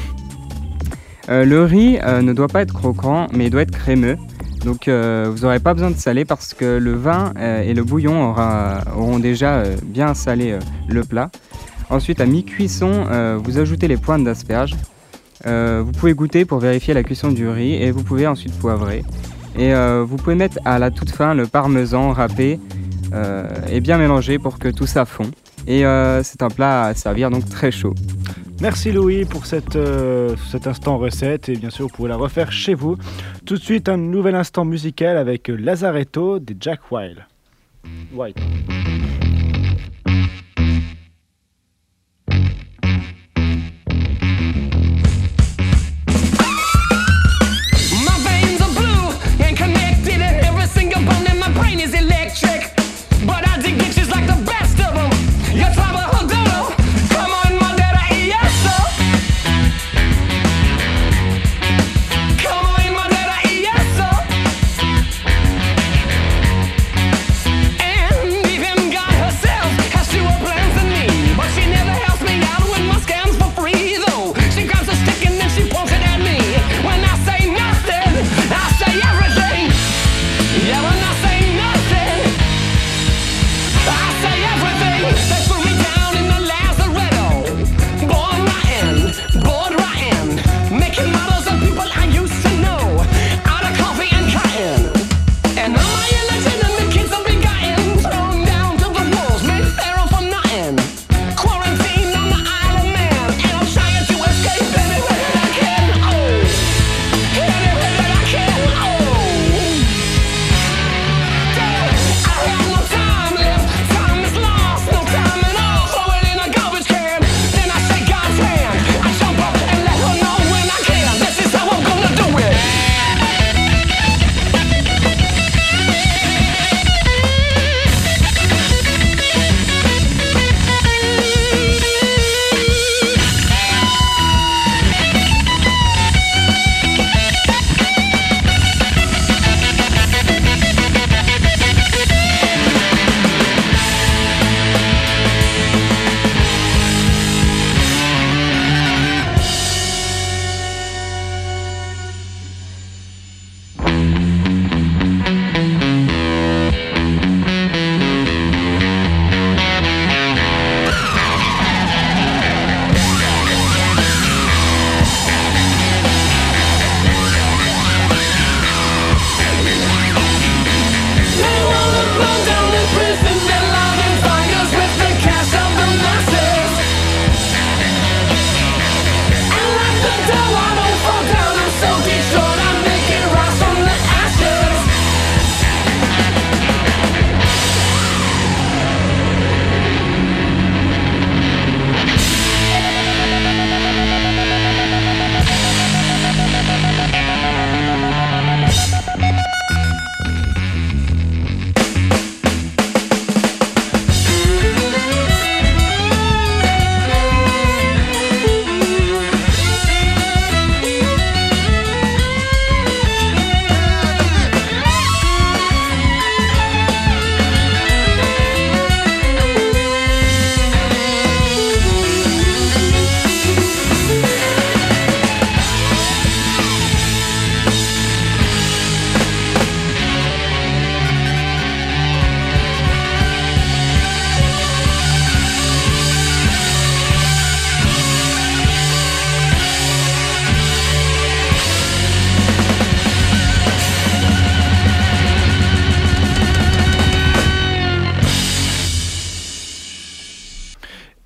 Le riz ne doit pas être croquant, mais il doit être crémeux. Donc vous n'aurez pas besoin de saler parce que le vin et le bouillon auront déjà bien salé le plat. Ensuite, à mi-cuisson, vous ajoutez les pointes d'asperges. Vous pouvez goûter pour vérifier la cuisson du riz et vous pouvez ensuite poivrer. Et vous pouvez mettre à la toute fin le parmesan râpé et bien mélangé pour que tout ça fond. Et c'est un plat à servir donc très chaud. Merci Louis pour cet instant recette et bien sûr vous pouvez la refaire chez vous. Tout de suite un nouvel instant musical avec Lazaretto de Jack White. And even God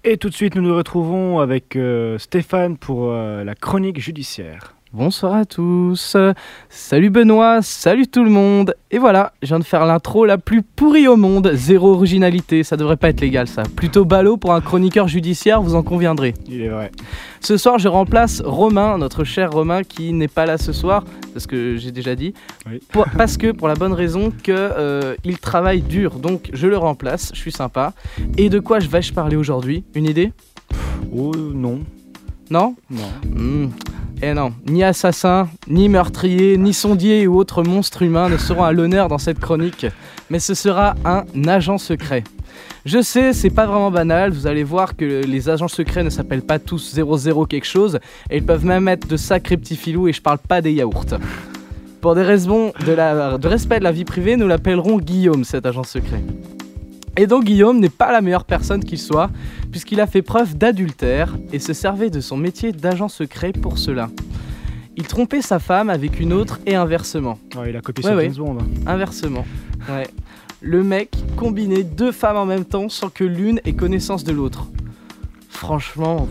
Et tout de suite, nous nous retrouvons avec Stéphane pour la chronique judiciaire. Bonsoir à tous, salut Benoît, salut tout le monde. Et voilà, je viens de faire l'intro la plus pourrie au monde, zéro originalité, ça devrait pas être légal ça. Plutôt ballot pour un chroniqueur judiciaire, vous en conviendrez. Il est vrai. Ce soir, je remplace Romain, notre cher Romain qui n'est pas là ce soir, parce que j'ai déjà dit. Oui. Parce que pour la bonne raison que il travaille dur, donc je le remplace, je suis sympa. Et de quoi vais-je parler aujourd'hui? Une idée? Oh non. Non? Non. Eh non, ni assassin, ni meurtrier, ni sondier ou autre monstre humain ne seront à l'honneur dans cette chronique, mais ce sera un agent secret. Je sais, c'est pas vraiment banal, vous allez voir que les agents secrets ne s'appellent pas tous 00 quelque chose, et ils peuvent même être de sacrés petits filous, et je parle pas des yaourts. Pour des raisons de respect de la vie privée, nous l'appellerons Guillaume, cet agent secret. Et donc Guillaume n'est pas la meilleure personne qu'il soit, puisqu'il a fait preuve d'adultère et se servait de son métier d'agent secret pour cela. Il trompait sa femme avec une autre et inversement. Ouais, il a copié sur James Bond. Inversement, ouais. Le mec combinait 2 femmes en même temps sans que l'une ait connaissance de l'autre. Franchement,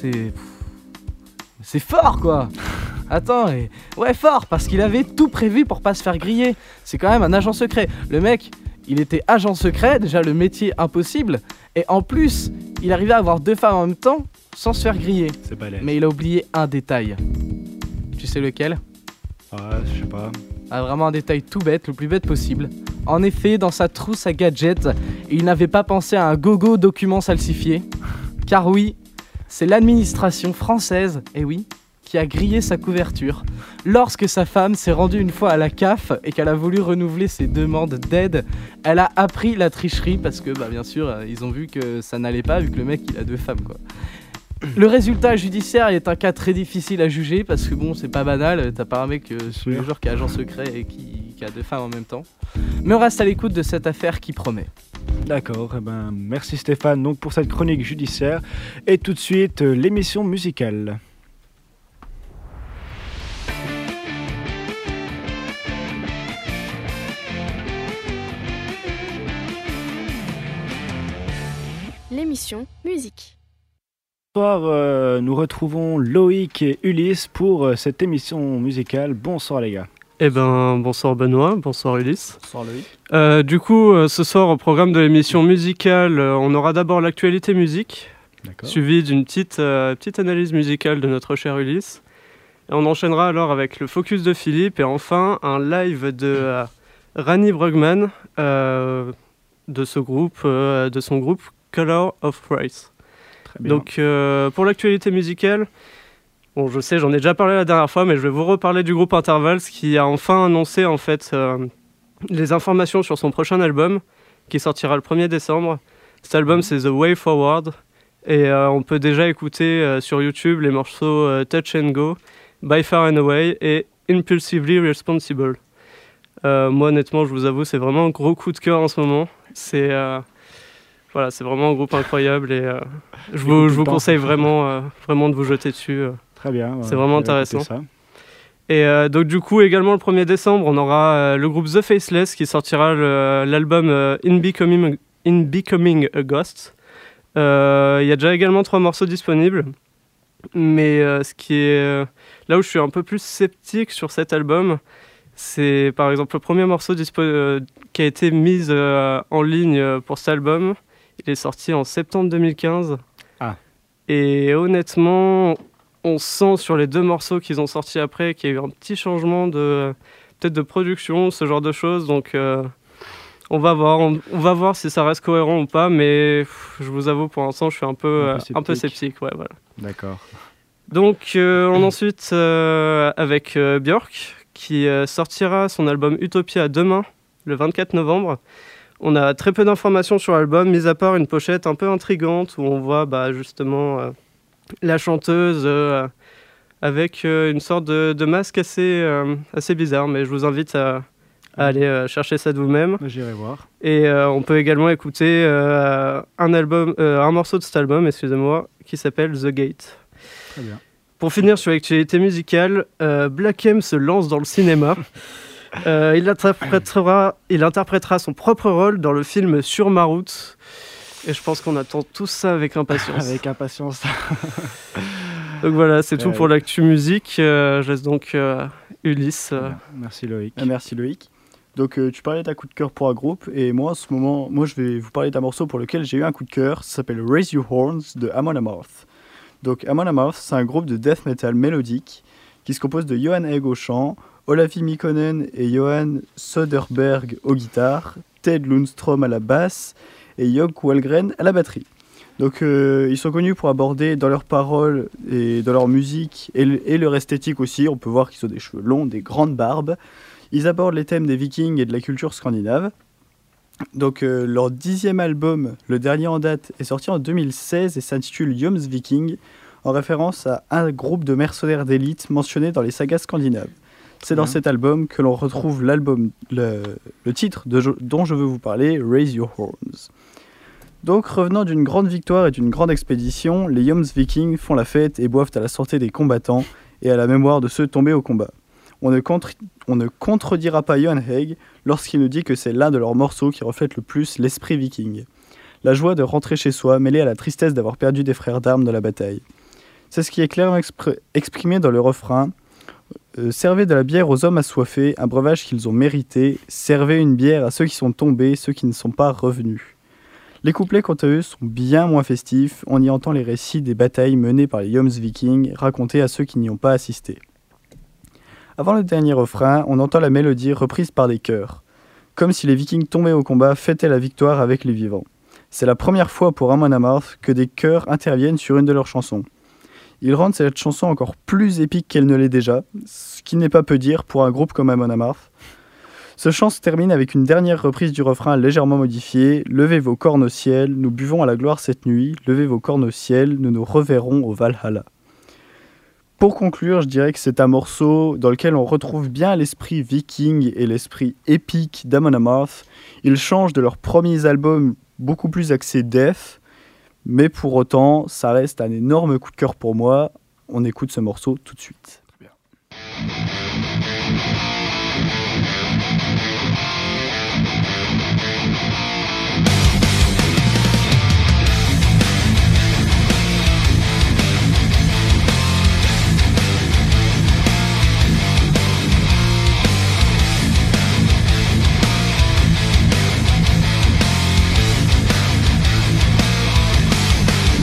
c'est fort quoi. Attends, ouais fort, parce qu'il avait tout prévu pour pas se faire griller. C'est quand même un agent secret. Le mec... Il était agent secret, déjà le métier impossible, et en plus, il arrivait à avoir 2 femmes en même temps sans se faire griller. C'est balèze. Mais il a oublié un détail. Tu sais lequel? Je sais pas. Ah, vraiment un détail tout bête, le plus bête possible. En effet, dans sa trousse à gadgets, il n'avait pas pensé à un gogo document falsifié. Car oui, c'est l'administration française, et oui, qui a grillé sa couverture. Lorsque sa femme s'est rendue une fois à la CAF et qu'elle a voulu renouveler ses demandes d'aide, elle a appris la tricherie parce que, bien sûr, ils ont vu que ça n'allait pas vu que le mec, il a 2 femmes, quoi. Le résultat judiciaire est un cas très difficile à juger parce que, c'est pas banal, t'as pas un mec sous le genre qui est agent secret et qui a 2 femmes en même temps. Mais on reste à l'écoute de cette affaire qui promet. D'accord, merci Stéphane donc, pour cette chronique judiciaire. Et tout de suite, l'émission musicale. L'émission musique. Ce soir, nous retrouvons Loïc et Ulysse pour cette émission musicale. Bonsoir les gars. Bonsoir Benoît, bonsoir Ulysse. Bonsoir Loïc. Du coup, ce soir au programme de l'émission musicale, on aura d'abord l'actualité musique, suivie d'une petite analyse musicale de notre cher Ulysse. Et on enchaînera alors avec le focus de Philippe et enfin un live de Rani Brugman de son groupe Color of Race. Donc pour l'actualité musicale, je sais, j'en ai déjà parlé la dernière fois, mais je vais vous reparler du groupe Intervals qui a enfin annoncé en fait les informations sur son prochain album qui sortira le 1er décembre. Cet album c'est The Way Forward et on peut déjà écouter sur YouTube les morceaux Touch and Go, By Far and Away et Impulsively Responsible. Moi honnêtement je vous avoue c'est vraiment un gros coup de cœur en ce moment. C'est vraiment un groupe incroyable et je vous conseille vraiment de vous jeter dessus. Très bien. C'est vraiment intéressant. Et donc du coup également le 1er décembre on aura le groupe The Faceless qui sortira l'album In Becoming a Ghost. Il y a déjà également 3 morceaux disponibles. Mais ce qui est là où je suis un peu plus sceptique sur cet album, c'est par exemple le premier morceau qui a été mis en ligne pour cet album. Il est sorti en septembre 2015. Et honnêtement, on sent sur les 2 morceaux qu'ils ont sortis après qu'il y a eu un petit changement peut-être de production, ce genre de choses. Donc on va voir si ça reste cohérent ou pas. Mais je vous avoue, pour l'instant, je suis un peu sceptique. Ouais, voilà. D'accord. Donc on ensuite avec Björk qui sortira son album Utopia demain, le 24 novembre. On a très peu d'informations sur l'album, mis à part une pochette un peu intrigante où on voit justement la chanteuse avec une sorte de masque assez bizarre, mais je vous invite à aller chercher ça de vous-même. J'irai voir. Et on peut également écouter un morceau de cet album, qui s'appelle The Gate. Très bien. Pour finir sur l'actualité musicale, Black M se lance dans le cinéma. Il interprétera son propre rôle dans le film Sur ma route. Et je pense qu'on attend tous ça avec impatience. Avec impatience. Donc voilà, c'est tout pour l'actu musique. Je laisse donc Ulysse. Merci Loïc. Merci Loïc. Donc tu parlais d'un coup de cœur pour un groupe et moi en ce moment, je vais vous parler d'un morceau pour lequel j'ai eu un coup de cœur. Ça s'appelle Raise Your Horns de Amon Amarth. Donc Amon Amarth, c'est un groupe de death metal mélodique qui se compose de Johan Egg au chant, Olavi Mikkonen et Johan Söderberg aux guitares, Ted Lundström à la basse et Jörg Wallgren à la batterie. Donc ils sont connus pour aborder dans leurs paroles et dans leur musique et leur esthétique aussi. On peut voir qu'ils ont des cheveux longs, des grandes barbes. Ils abordent les thèmes des Vikings et de la culture scandinave. Donc leur 10e album, le dernier en date, est sorti en 2016 et s'intitule Jomsviking, en référence à un groupe de mercenaires d'élite mentionné dans les sagas scandinaves. C'est dans cet album que l'on retrouve le titre dont je veux vous parler, Raise Your Horns. Donc revenant d'une grande victoire et d'une grande expédition, les Jomsvikings font la fête et boivent à la santé des combattants et à la mémoire de ceux tombés au combat. On ne contredira pas Johan Egg lorsqu'il nous dit que c'est l'un de leurs morceaux qui reflète le plus l'esprit viking. La joie de rentrer chez soi mêlée à la tristesse d'avoir perdu des frères d'armes dans la bataille. C'est ce qui est clairement exprimé dans le refrain. Servez de la bière aux hommes assoiffés, un breuvage qu'ils ont mérité. Servez une bière à ceux qui sont tombés, ceux qui ne sont pas revenus. Les couplets, quant à eux, sont bien moins festifs. On y entend les récits des batailles menées par les Jomsvikings, racontés à ceux qui n'y ont pas assisté. Avant le dernier refrain, on entend la mélodie reprise par des chœurs. Comme si les Vikings tombés au combat fêtaient la victoire avec les vivants. C'est la première fois pour Amon Amarth que des chœurs interviennent sur une de leurs chansons. Ils rendent cette chanson encore plus épique qu'elle ne l'est déjà, ce qui n'est pas peu dire pour un groupe comme Amon Amarth. Ce chant se termine avec une dernière reprise du refrain légèrement modifié. « Levez vos cornes au ciel, nous buvons à la gloire cette nuit. Levez vos cornes au ciel, nous nous reverrons au Valhalla. » Pour conclure, je dirais que c'est un morceau dans lequel on retrouve bien l'esprit viking et l'esprit épique d'Amon Amarth. Ils changent de leurs premiers albums beaucoup plus axés death, mais pour autant, ça reste un énorme coup de cœur pour moi. On écoute ce morceau tout de suite. Très bien.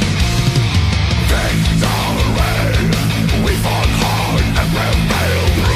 We fought hard and prevailed.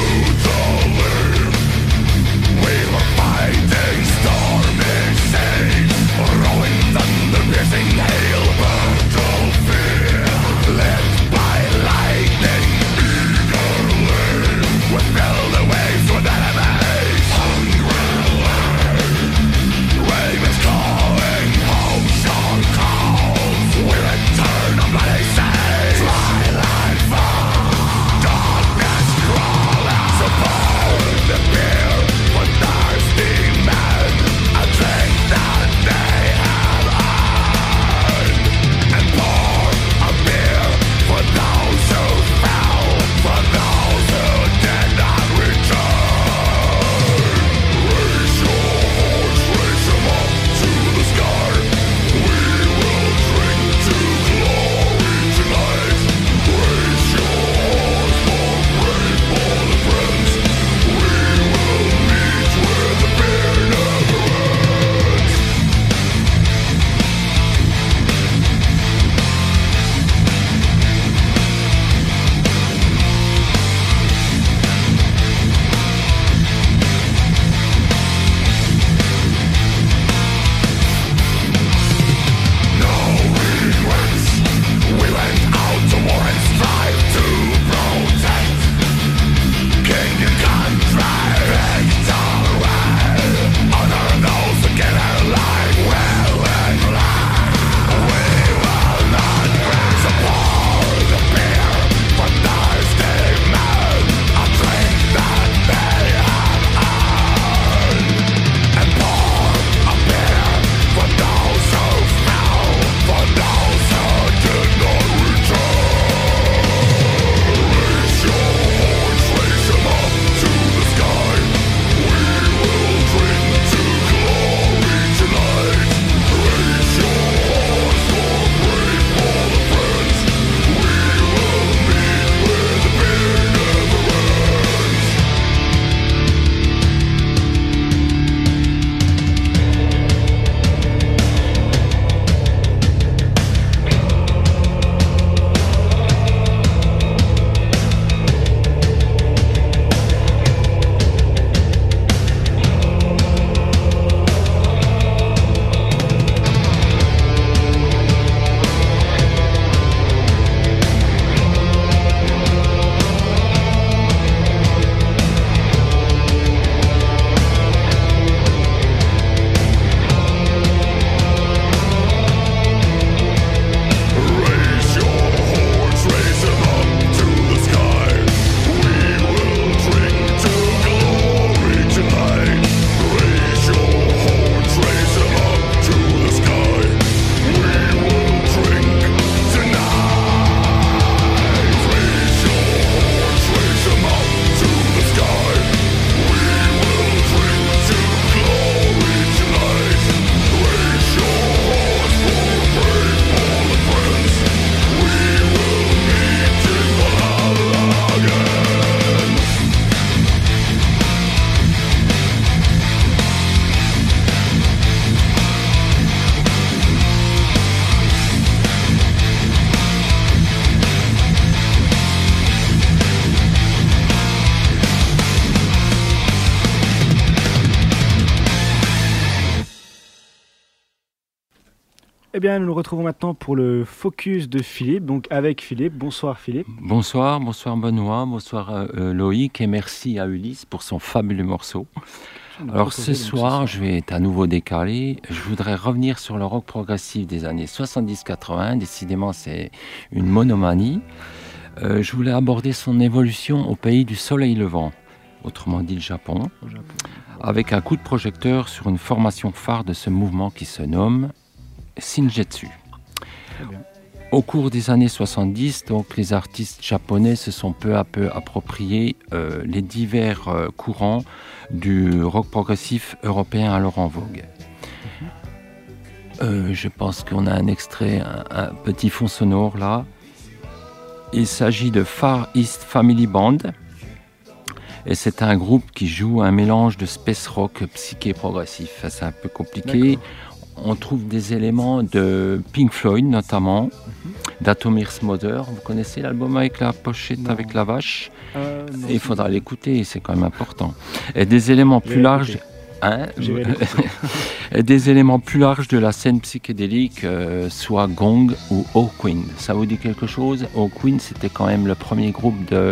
Eh bien, nous nous retrouvons maintenant pour le focus de Philippe. Donc, avec Philippe. Bonsoir Philippe. Bonsoir Benoît, bonsoir Loïc et merci à Ulysse pour son fabuleux morceau. Alors ce soir, je vais être à nouveau décalé. Je voudrais revenir sur le rock progressif des années 70-80. Décidément, c'est une monomanie. Je voulais aborder son évolution au pays du soleil levant, autrement dit le Japon, avec un coup de projecteur sur une formation phare de ce mouvement qui se nomme Shinjetsu. Au cours des années 70, donc, les artistes japonais se sont peu à peu appropriés les divers courants du rock progressif européen alors en vogue. Je pense qu'on a un extrait, un petit fond sonore là. Il s'agit de Far East Family Band. Et c'est un groupe qui joue un mélange de space rock psyché progressif. C'est un peu compliqué. D'accord. On trouve des éléments de Pink Floyd notamment, d'Atomir's Mother. Vous connaissez l'album avec la pochette avec la vache? Il faudra l'écouter, c'est quand même important. Et des éléments plus larges... et des éléments plus larges de la scène psychédélique, soit Gong ou Hawkwind. Ça vous dit quelque chose? Hawkwind, c'était quand même le premier groupe de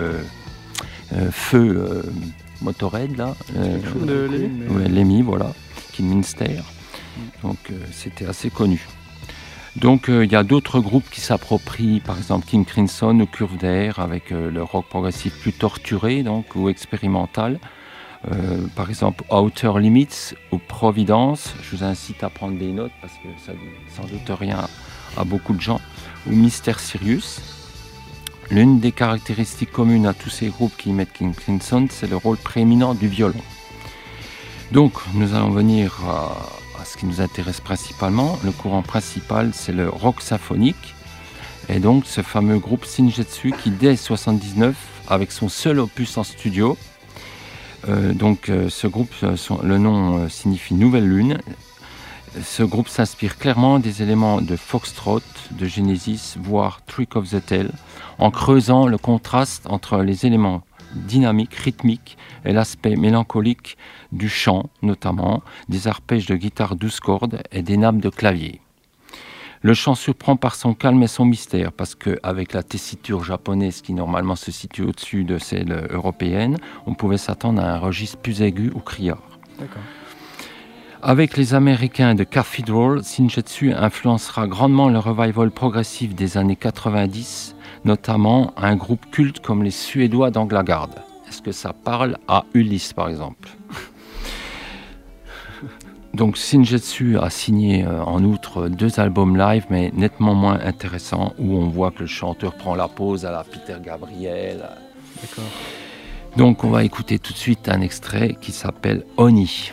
Feu Motorhead, là. De Lemmy? Ouais, Lemmy, voilà. Kidminster. Donc c'était assez connu. Donc il y a d'autres groupes qui s'approprient, par exemple King Crimson ou Curve d'Air, avec le rock progressif plus torturé donc, ou expérimental. Par exemple Outer Limits ou Providence, je vous incite à prendre des notes parce que ça dit sans doute rien à beaucoup de gens, ou Mystère Sirius. L'une des caractéristiques communes à tous ces groupes qui mettent King Crimson, c'est le rôle prééminent du violon. Donc nous allons venir à ce qui nous intéresse principalement. Le courant principal, c'est le rock symphonique. Et donc ce fameux groupe Shinjetsu qui, dès 1979, avec son seul opus en studio, ce groupe, le nom signifie Nouvelle Lune. Ce groupe s'inspire clairement des éléments de Foxtrot, de Genesis, voire Trick of the Tail, en creusant le contraste entre les éléments dynamiques, rythmiques et l'aspect mélancolique du chant, notamment des arpèges de guitare 12 cordes et des nappes de clavier. Le chant surprend par son calme et son mystère, parce qu'avec la tessiture japonaise qui normalement se situe au-dessus de celle européenne, on pouvait s'attendre à un registre plus aigu ou criard. D'accord. Avec les Américains de Cathedral, Shinjetsu influencera grandement le revival progressif des années 90, notamment un groupe culte comme les Suédois d'Anglagard. Est-ce que ça parle à Ulysse, par exemple? Donc Shinjetsu a signé en outre 2 albums live, mais nettement moins intéressants, où on voit que le chanteur prend la pose à la Peter Gabriel. D'accord. Donc on va écouter tout de suite un extrait qui s'appelle Oni.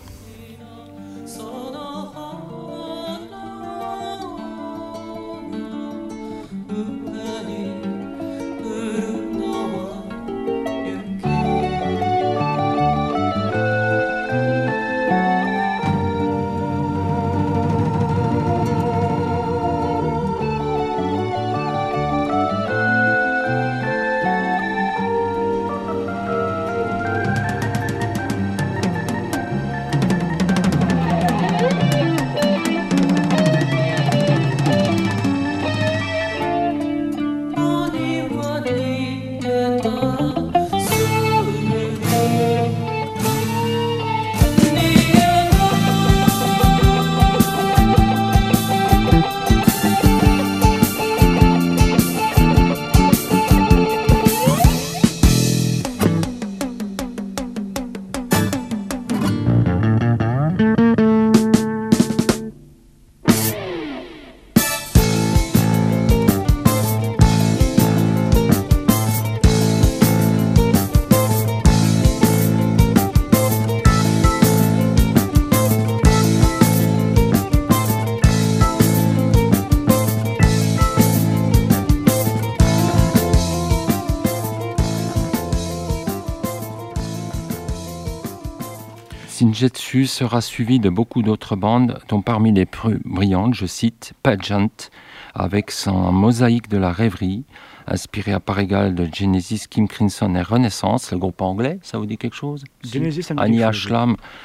Shinjetsu sera suivi de beaucoup d'autres bandes, dont parmi les plus brillantes, je cite, Pageant, avec son mosaïque de la rêverie, inspiré à part égale de Genesis, King Crimson et Renaissance, le groupe anglais, ça vous dit quelque chose? Genesis, ça me dit Annie quelque chose. Ashlam,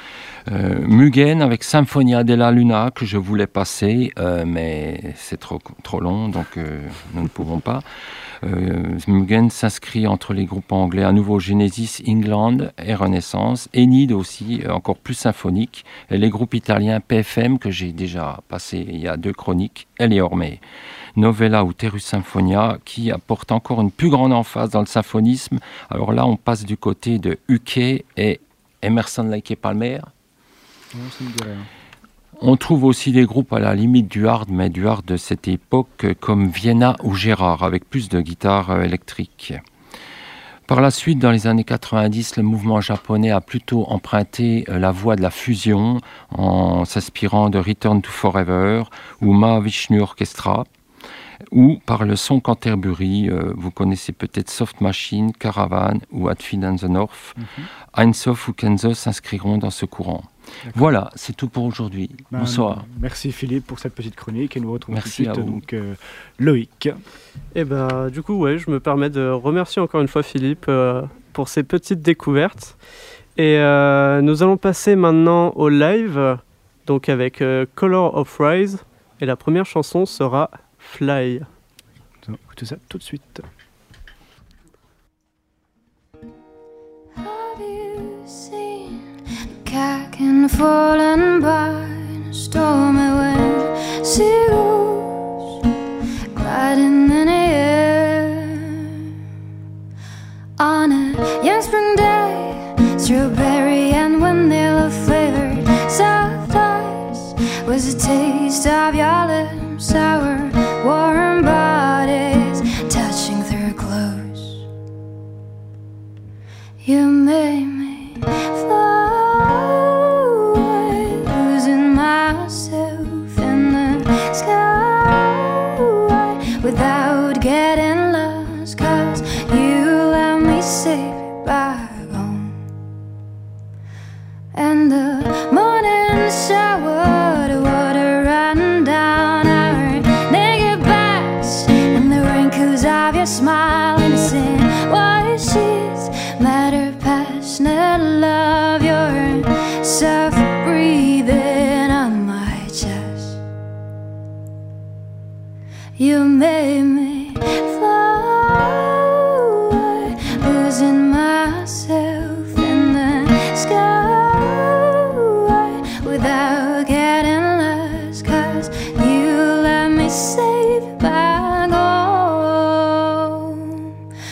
Mugen avec Symphonia della Luna que je voulais passer, mais c'est trop long, donc nous ne pouvons pas. Mugen s'inscrit entre les groupes anglais à nouveau Genesis, England et Renaissance, Enid aussi, encore plus symphonique, et les groupes italiens PFM que j'ai déjà passé il y a 2 chroniques, et les Ormei. Novella ou Terus Symphonia qui apporte encore une plus grande emphase dans le symphonisme. Alors là, on passe du côté de Uke et Emerson, Lake et Palmer. Non, ça me dit rien. On trouve aussi des groupes à la limite du hard, mais du hard de cette époque, comme Vienna ou Gérard, avec plus de guitare électrique. Par la suite, dans les années 90, le mouvement japonais a plutôt emprunté la voie de la fusion en s'inspirant de Return to Forever ou Mahavishnu Orchestra, ou par le son Canterbury. Vous connaissez peut-être Soft Machine, Caravan ou Hatfield and the North. Heinzoff ou Kenzo s'inscriront dans ce courant. D'accord. Voilà, c'est tout pour aujourd'hui. Bonsoir. Merci Philippe pour cette petite chronique et nous retrouvons tout de suite donc, Loïc. Et du coup, ouais, je me permets de remercier encore une fois Philippe pour ces petites découvertes. Et nous allons passer maintenant au live, donc avec Color of Rise. Et la première chanson sera Fly. Écoutez ça tout de suite. Can fallen by a stormy wind, seagulls gliding in the air. On a young spring day, strawberry and vanilla flavored soft ice was a taste of your lips, our warm bodies touching through clothes. You made me fly. Without getting lost, 'cause you let me safe back home. And the morning shower, the water running down our naked backs, and the wrinkles of your smile, innocent white sheets, matter passionate love, your soft breathing on my chest. You made me fly, losing myself in the sky, without getting lost, 'cause you let me safe back home.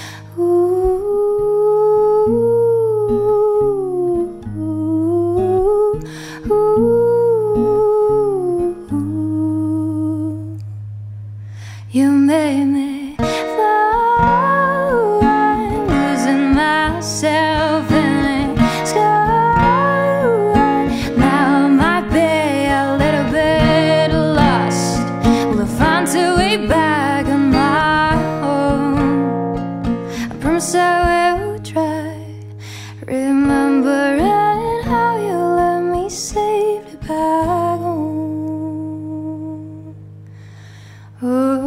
You made me fly, losing myself in the sky. Now I might be a little bit lost, we'll find a way back on my own. I promise I will try, remembering how you let me safely back home. Oh.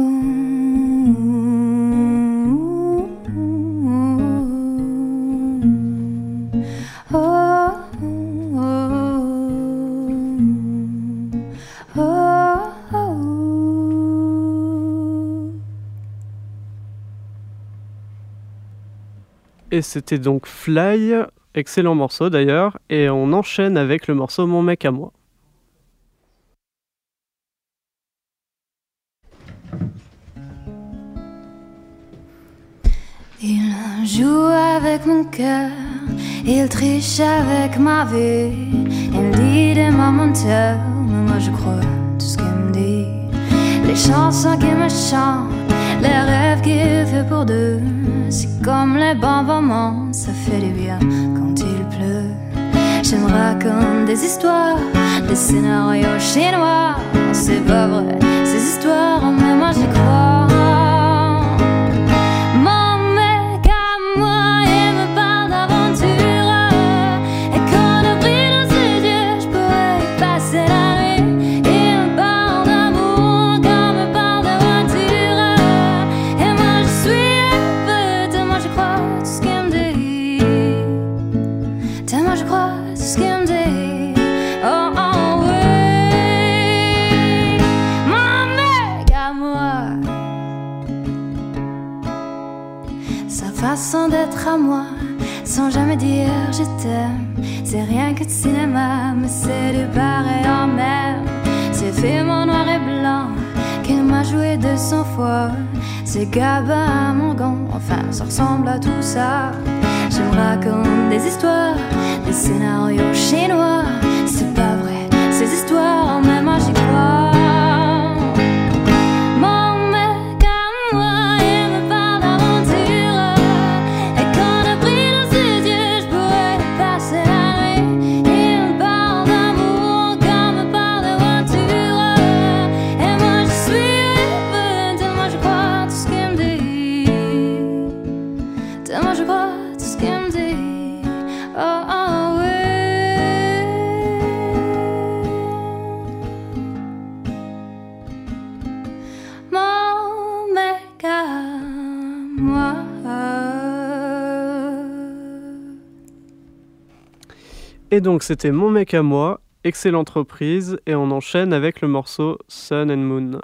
Et c'était donc Fly, excellent morceau d'ailleurs, et on enchaîne avec le morceau Mon mec à moi. Il joue avec mon cœur, il triche avec ma vie. Il dit des menteurs, mais moi je crois tout ce qu'il me dit. Les chansons qu'il me chante, les rêves qu'il fait pour deux. C'est comme les bons moments, ça fait du bien quand il pleut. Je me raconte des histoires, des scénarios chinois. C'est pas vrai, ces histoires, mais moi j'y crois. Tellement je crois, c'est ce qu'il me dit. façon d'être à moi, sans jamais dire je t'aime. C'est rien que de cinéma, mais c'est du pareil en même. C'est film en noir et blanc qu'il m'a joué 200 fois. C'est Gabin à mon gant, enfin ça ressemble à tout ça. Je me raconte des histoires, des scénarios chinois. C'est pas vrai, ces histoires, même moi j'y crois. Mon mec à moi, il me parle d'aventure. Et quand le brille dans ses yeux, je pourrais passer la nuit. Il me parle d'amour, comme me parle de voiture. Et moi je suis libre, tellement je crois tout ce qu'il me dit. Tellement je crois tout ce qu'il me dit. Oh, oh oui. Mon mec à moi. Et donc c'était Mon mec à moi, excellente reprise, et on enchaîne avec le morceau Sun and Moon.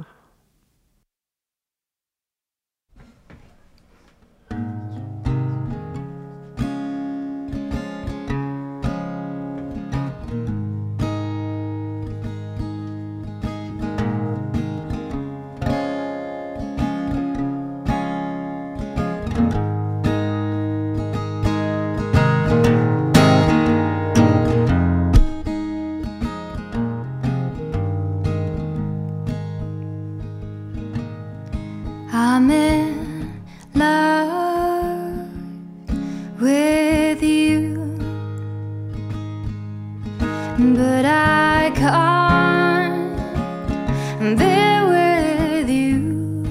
I'm in love with you, but I can't be with you.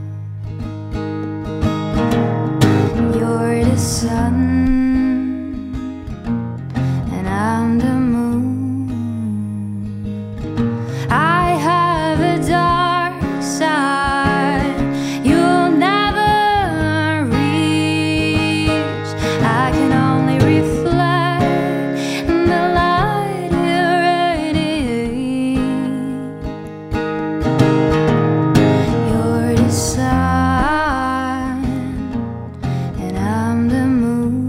You're the sun and I'm the moon. I have a dark side you'll never reach. I can only reflect the light you radiate. You're the sun and I'm the moon.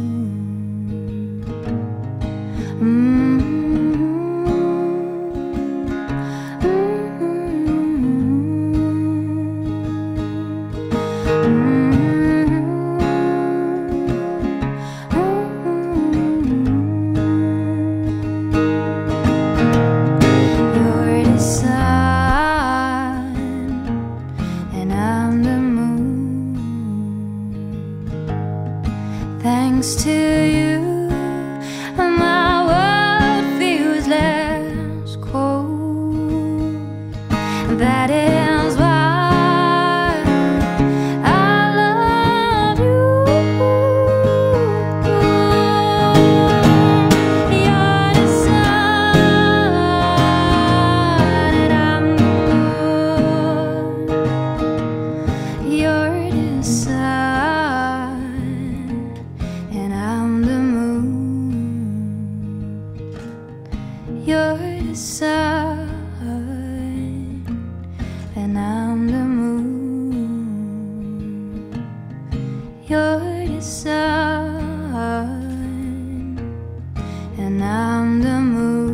You're the sun and I'm the moon. Thanks to you, my world feels less cold. That is why I love you. You're the sun and I'm the moon. You're the sun and I'm the moon. You're the sun and I'm the moon. You're the sun and I'm the moon.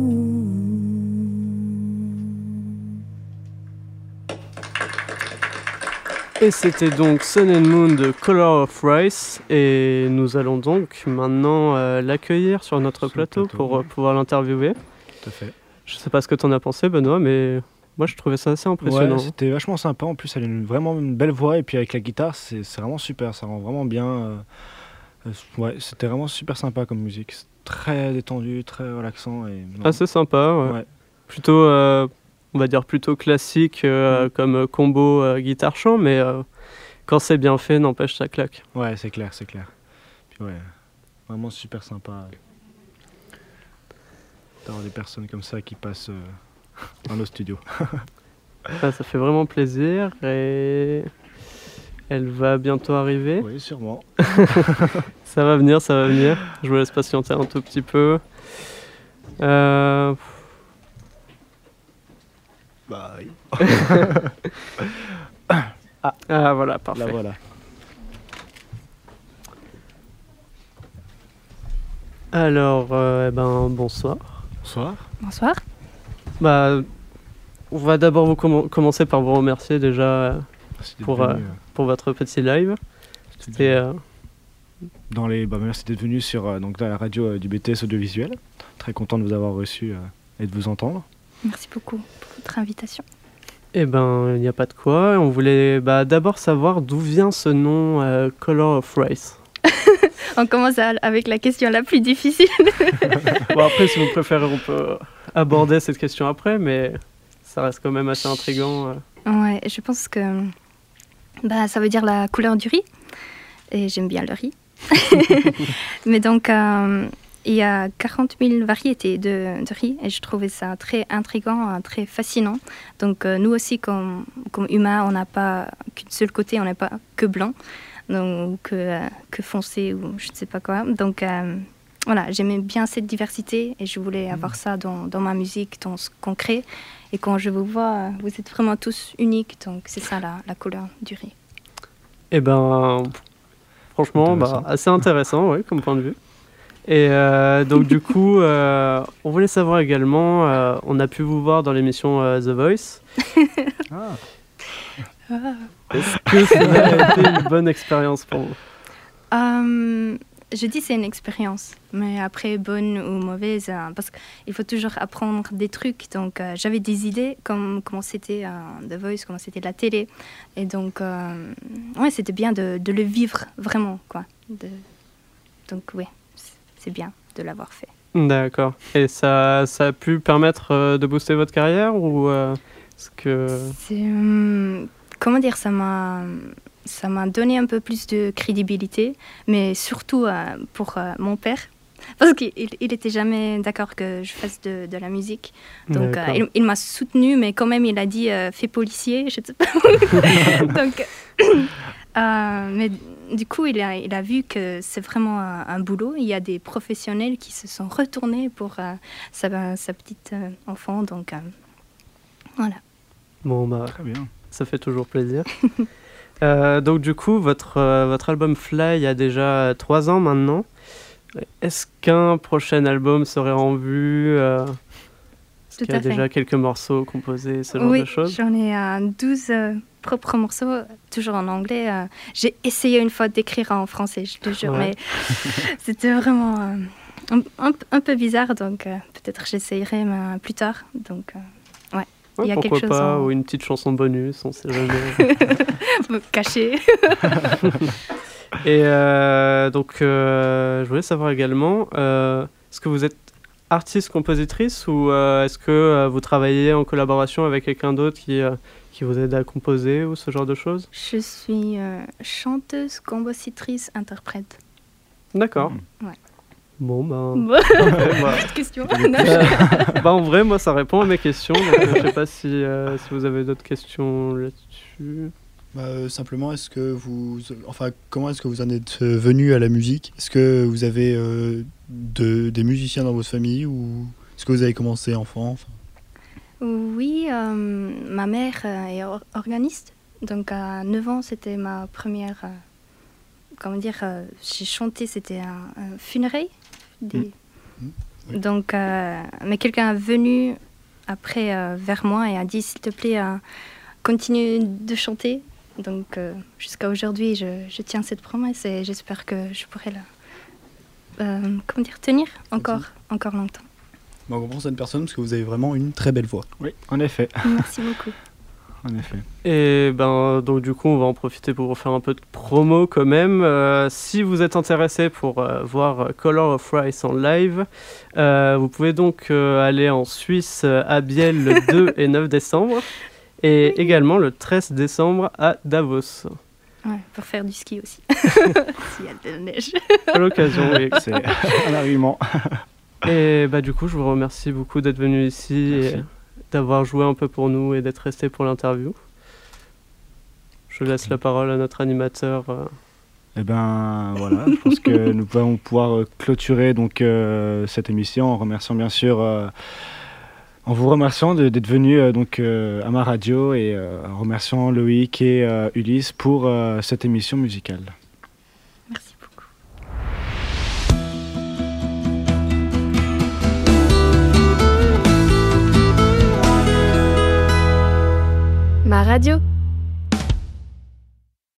Et c'était donc Sun and Moon de Color of Rice, et nous allons donc maintenant l'accueillir sur notre plateau pour pouvoir l'interviewer. Tout à fait. Je sais pas ce que t'en as pensé, Benoît, mais moi je trouvais ça assez impressionnant. Ouais, c'était vachement sympa. En plus, elle a vraiment une belle voix, et puis avec la guitare, c'est vraiment super. Ça rend vraiment bien. Ouais, c'était vraiment super sympa comme musique. C'est très détendu, très relaxant. Et, assez sympa, ouais. Plutôt, on va dire plutôt classique comme combo guitare-chant, mais quand c'est bien fait, n'empêche, ça claque. Ouais, c'est clair, c'est clair. Puis ouais, vraiment super sympa d'avoir des personnes comme ça qui passent dans nos studios. Ça fait vraiment plaisir, et elle va bientôt arriver. Oui, sûrement. Ça va venir, ça va venir. Je vous laisse patienter un tout petit peu. Bah oui. Ah voilà, parfait. Là, voilà. Alors, bonsoir. Bonsoir. Bonsoir. On va d'abord commencer par vous remercier déjà pour votre petit live. C'était... merci d'être venu sur donc, la radio du BTS Audiovisuel. Très content de vous avoir reçu et de vous entendre. Merci beaucoup pour votre invitation. Il n'y a pas de quoi. On voulait d'abord savoir d'où vient ce nom Color of Rice. On commence avec la question la plus difficile. Après, si vous préférez, on peut aborder cette question après, mais ça reste quand même assez intriguant. Ouais, je pense que ça veut dire la couleur du riz. Et j'aime bien le riz. Mais donc, il y a 40 000 variétés de riz et je trouvais ça très intriguant, très fascinant. Donc, nous aussi, comme humains, on n'a pas qu'une seule côté, on n'est pas que blanc, donc, que foncé ou je ne sais pas quoi. Donc, voilà, j'aimais bien cette diversité et je voulais avoir ça dans ma musique, dans ce qu'on crée. Et quand je vous vois, vous êtes vraiment tous uniques, donc c'est ça la couleur du riz. Franchement, assez intéressant, ouais, comme point de vue. Et donc du coup, on voulait savoir également, on a pu vous voir dans l'émission The Voice. Est-ce que ça a été une bonne expérience pour vous? Je dis c'est une expérience, mais après bonne ou mauvaise, parce qu'il faut toujours apprendre des trucs. Donc j'avais des idées comment c'était The Voice, comment c'était la télé, et donc c'était bien de le vivre vraiment, quoi. Donc oui, c'est bien de l'avoir fait. D'accord. Et ça a pu permettre de booster votre carrière ou est-ce que comment dire, ça m'a donné un peu plus de crédibilité, mais surtout pour mon père, parce qu'il n'était jamais d'accord que je fasse de la musique. Donc il m'a soutenue, mais quand même il a dit fais policier, je ne sais pas. Donc, mais du coup il a vu que c'est vraiment un boulot. Il y a des professionnels qui se sont retournés pour sa petite enfant. Donc voilà. Bon très bien. Ça fait toujours plaisir. Donc du coup, votre album Fly a déjà 3 ans maintenant. Est-ce qu'un prochain album serait en vue? Est-ce qu'il y a déjà quelques morceaux composés, ce genre de choses? Oui, j'en ai 12 propres morceaux, toujours en anglais. J'ai essayé une fois d'écrire en français, je te jure, mais c'était vraiment un peu bizarre, donc peut-être j'essayerai plus tard. Donc, il y a pourquoi quelque pas, chose ou une petite chanson bonus, on sait jamais. Caché. Et donc, je voulais savoir également, est-ce que vous êtes artiste-compositrice ou est-ce que vous travaillez en collaboration avec quelqu'un d'autre qui vous aide à composer ou ce genre de choses? Je suis chanteuse, compositrice, interprète. D'accord. Ouais. Bon, Petite question. En vrai, moi, ça répond à mes questions. Donc, je ne sais pas si vous avez d'autres questions là-dessus. Simplement, comment est-ce que vous en êtes venu à la musique? Est-ce que vous avez des musiciens dans votre famille ou est-ce que vous avez commencé enfant? Oui, ma mère est organiste. Donc à 9 ans, c'était ma première... j'ai chanté, c'était un funérailles. Donc, mais quelqu'un est venu après vers moi et a dit s'il te plaît, continue de chanter. Donc jusqu'à aujourd'hui, je tiens cette promesse et j'espère que je pourrai tenir encore longtemps. On comprend cette personne parce que vous avez vraiment une très belle voix. Oui, en effet. Merci beaucoup. En effet. Et donc du coup, on va en profiter pour faire un peu de promo quand même. Si vous êtes intéressé pour voir Color of Rice en live, vous pouvez donc aller en Suisse à Biel le 2 et 9 décembre et également le 13 décembre à Davos. Ouais, pour faire du ski aussi. S'il y a de la neige. À l'occasion, oui. C'est un argument. Et du coup, je vous remercie beaucoup d'être venu ici. Merci. Et d'avoir joué un peu pour nous et d'être resté pour l'interview. Je laisse la parole à notre animateur. Eh ben voilà, je pense que nous allons pouvoir clôturer donc cette émission en remerciant bien sûr, en vous remerciant d'être venu donc à ma radio et en remerciant Loïc et Ulysse pour cette émission musicale. Merci beaucoup. ma radio.